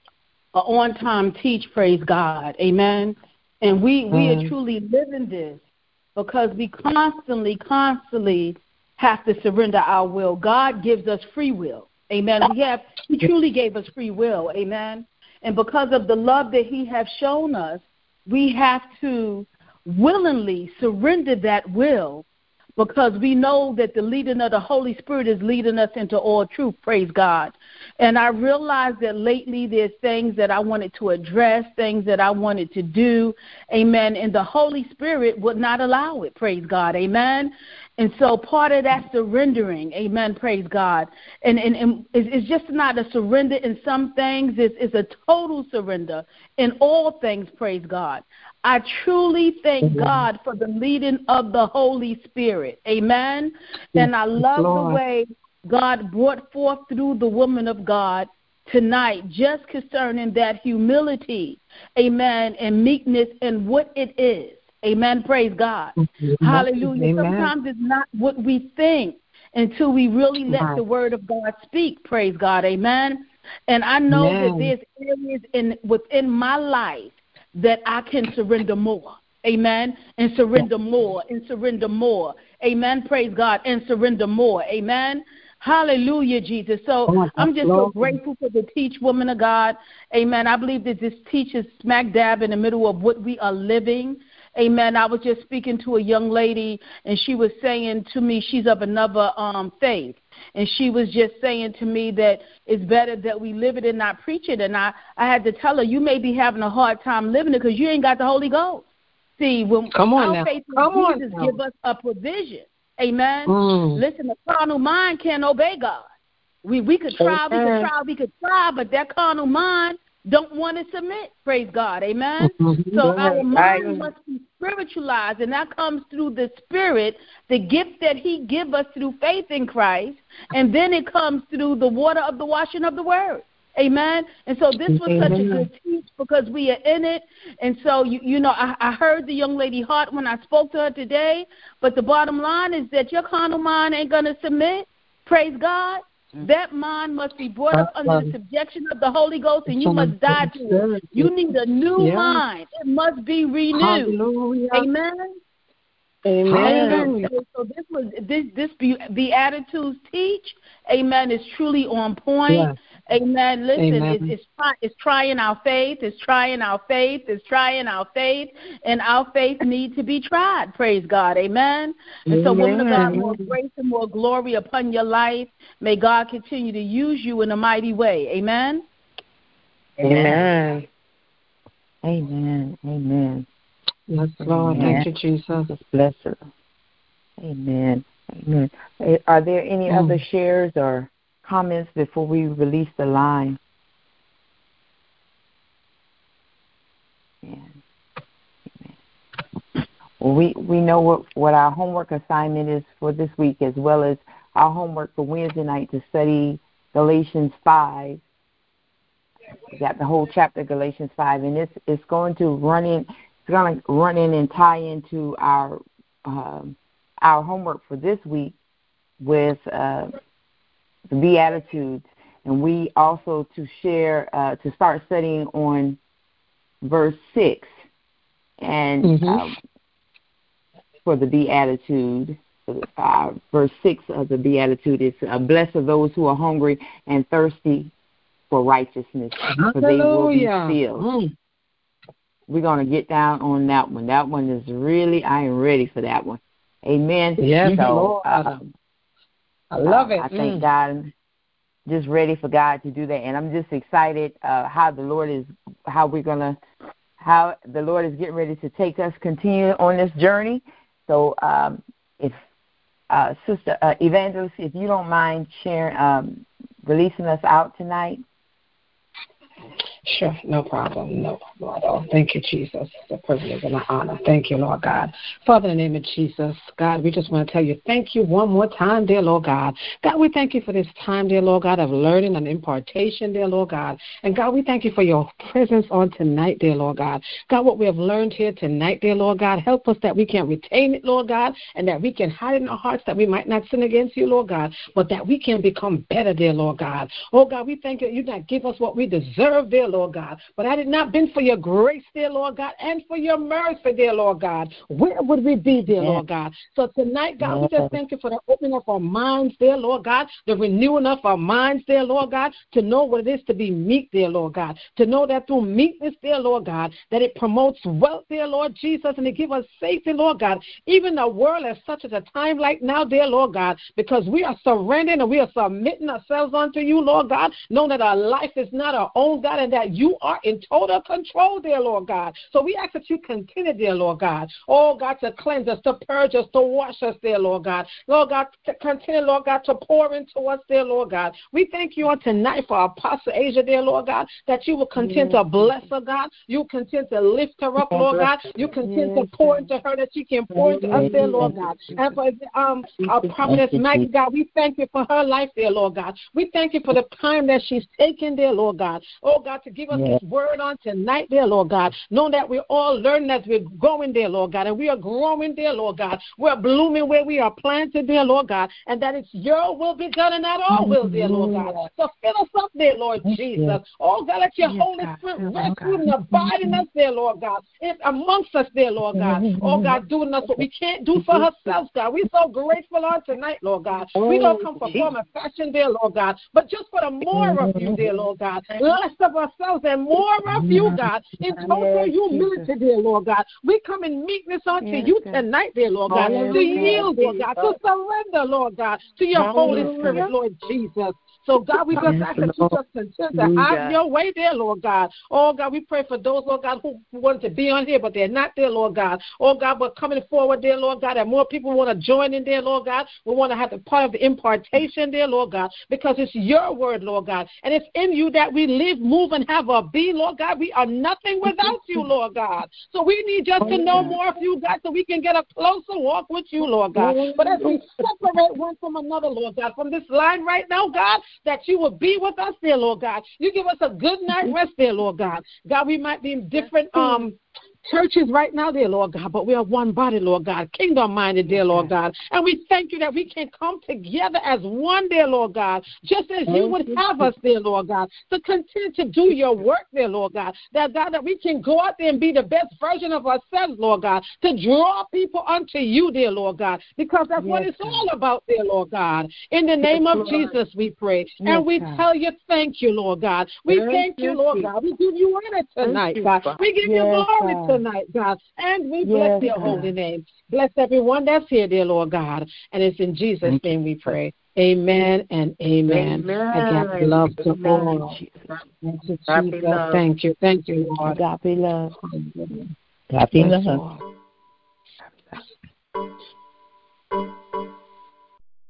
on-time teach, praise God. Amen. And we, we mm. are truly living this because we constantly, constantly have to surrender our will. God gives us free will. Amen. We have, he truly gave us free will. Amen. And because of the love that he has shown us, we have to willingly surrender that will, because we know that the leading of the Holy Spirit is leading us into all truth, praise God. And I realized that lately there's things that I wanted to address, things that I wanted to do, amen, and the Holy Spirit would not allow it, praise God, amen. And so part of that surrendering, amen, praise God, and, and, and it's just not a surrender in some things, it's, it's a total surrender in all things, praise God. I truly thank mm-hmm. God for the leading of the Holy Spirit. Amen. And I love Lord. the way God brought forth through the woman of God tonight, just concerning that humility, amen, and meekness and what it is. Amen. Praise God. Mm-hmm. Hallelujah. Amen. Sometimes it's not what we think until we really let right. the word of God speak. Praise God. Amen. And I know Amen. that there's areas in within my life that I can surrender more, amen, and surrender more, and surrender more, amen, praise God, and surrender more, amen, hallelujah, Jesus. So I'm just so grateful for the teach woman of God, amen. I believe that this teaches smack dab in the middle of what we are living, amen. I was just speaking to a young lady, and she was saying to me, she's of another um, faith. And she was just saying to me that it's better that we live it and not preach it. And I, I had to tell her, you may be having a hard time living it because you ain't got the Holy Ghost. See, when Come on our now. faith in Come Jesus on give us a provision. Amen. Mm. Listen, the carnal mind can't obey God. We we could try, Amen. we could try, we could try, but that carnal mind don't want to submit, praise God, amen? Mm-hmm. So our mind must be spiritualized, and that comes through the Spirit, the gift that he gives us through faith in Christ, and then it comes through the water of the washing of the Word, amen? And so this was amen. Such a good teach because we are in it, and so, you, you know, I, I heard the young lady heart when I spoke to her today, but the bottom line is that your carnal mind ain't going to submit, praise God. That mind must be brought up under the subjection of the Holy Ghost, and you must die to it. You need a new yeah. mind. It must be renewed. Hallelujah. Amen. Amen. So, so this was this this Beatitudes teach. Amen. Is truly on point. Yeah. Amen. Listen, Amen. It's, it's, try, it's trying our faith. It's trying our faith. It's trying our faith. And our faith needs to be tried. Praise God. Amen. And Amen. So, woman of God, more grace and more glory upon your life. May God continue to use you in a mighty way. Amen. Amen. Amen. Amen. Yes, Lord. Amen. Thank you, Jesus. Bless her. Amen. Amen. Are there any mm. other shares or comments before we release the line? Amen. Amen. Well, we, we know what, what our homework assignment is for this week, as well as our homework for Wednesday night to study Galatians five. We got the whole chapter, Galatians five, and it's it's going to run in. It's going to run in and tie into our um, our homework for this week with uh, the Beatitudes, and we also to share uh, to start studying on verse six, and mm-hmm. um, for the Beatitude, uh, verse six of the Beatitude is uh, blessed are those who are hungry and thirsty for righteousness, for they will be filled. Mm. We're going to get down on that one. That one is really, I am ready for that one. Amen. Yes, so, Lord. Um, I love uh, it. I thank mm. God. Just ready for God to do that, and I'm just excited uh, how the Lord is, how we're gonna, how the Lord is getting ready to take us, continue on this journey. So, um, if uh, Sister uh, Evangelist, if you don't mind sharing, um, releasing us out tonight. Sure, no problem, no problem at all. Thank you, Jesus. It's a privilege and an honor. Thank you, Lord God. Father, in the name of Jesus, God, we just want to tell you thank you one more time, dear Lord God. God, we thank you for this time, dear Lord God, of learning and impartation, dear Lord God. And God, we thank you for your presence on tonight, dear Lord God. God, what we have learned here tonight, dear Lord God, help us that we can retain it, Lord God, and that we can hide it in our hearts that we might not sin against you, Lord God, but that we can become better, dear Lord God. Oh, God, we thank you that you not give us what we deserve, dear Lord God. But had it not been for your grace, dear Lord God, and for your mercy, dear Lord God, where would we be, dear Lord God? So tonight, God, we just thank you for the opening of our minds, dear Lord God, the renewing of our minds, dear Lord God, to know what it is to be meek, dear Lord God, to know that through meekness, dear Lord God, that it promotes wealth, dear Lord Jesus, and it gives us safety, Lord God, even a world as such as a time like now, dear Lord God, because we are surrendering and we are submitting ourselves unto you, Lord God, knowing that our life is not our own, God, and that you are in total control, dear Lord God. So we ask that you continue, dear Lord God, oh God, to cleanse us, to purge us, to wash us, dear Lord God. Lord God, to continue, Lord God, to pour into us, dear Lord God. We thank you on tonight for Apostle Asia, dear Lord God, that you will continue to bless her, God. You continue to lift her up, Lord God. You continue to pour into her that she can pour into us, dear Lord God. And for um, our prophetess Maggie, God, we thank you for her life, dear Lord God. We thank you for the time that she's taken, dear Lord God. Oh God, to give us this word on tonight, dear Lord God, knowing that we're all learning as we're going, dear Lord God, and we are growing, dear Lord God. We're blooming where we are planted, dear Lord God, and that it's your will be done and not our will, dear Lord God. So fill us up, dear Lord Jesus. Oh God, let your Holy Spirit rest, root, and abide in us, dear Lord God. It's amongst us, dear Lord God. Oh God, doing us what we can't do for ourselves, God. We're so grateful on tonight, Lord God. We don't come for form and fashion, dear Lord God, but just for the more of you, dear Lord God. Less of ourselves and more of you, God, in total humility, dear Lord God. We come in meekness unto you tonight, dear Lord God, to yield, Lord God, to surrender, Lord God, to your Holy Spirit, Lord Jesus. So, God, we just ask that you just continue to have your way there, Lord God. Oh, God, we pray for those, Lord God, who want to be on here, but they're not there, Lord God. Oh, God, but coming forward there, Lord God, and more people want to join in there, Lord God. We want to have the part of the impartation there, Lord God, because it's your word, Lord God, and it's in you that we live, move, and have our being, Lord God. We are nothing without you, Lord God. So we need just to know more of you, God, so we can get a closer walk with you, Lord God. But as we separate one from another, Lord God, from this line right now, God, that you will be with us there, Lord God. You give us a good night rest there, Lord God. God, we might be in different um churches right now, dear Lord God, but we are one body, Lord God, kingdom-minded, dear Lord God. And we thank you that we can come together as one, dear Lord God, just as you would have us, dear Lord God, to continue to do your work, dear Lord God, that, God, that we can go out there and be the best version of ourselves, Lord God, to draw people unto you, dear Lord God, because that's yes, what it's God. all about, dear Lord God. In the name yes, of Lord. Jesus, we pray. Yes, and we God. tell you thank you, Lord God. We yes, thank you, Lord God. We give you honor tonight, you, God. We give yes, you glory God. tonight, God, and we bless yes, your God. holy name. Bless everyone that's here, dear Lord God, and it's in Jesus' Thank name we pray. Amen and amen. amen. Agape love to all. Thank you, Jesus. Thank you, thank you, Lord. Agape love. Agape love. Lord.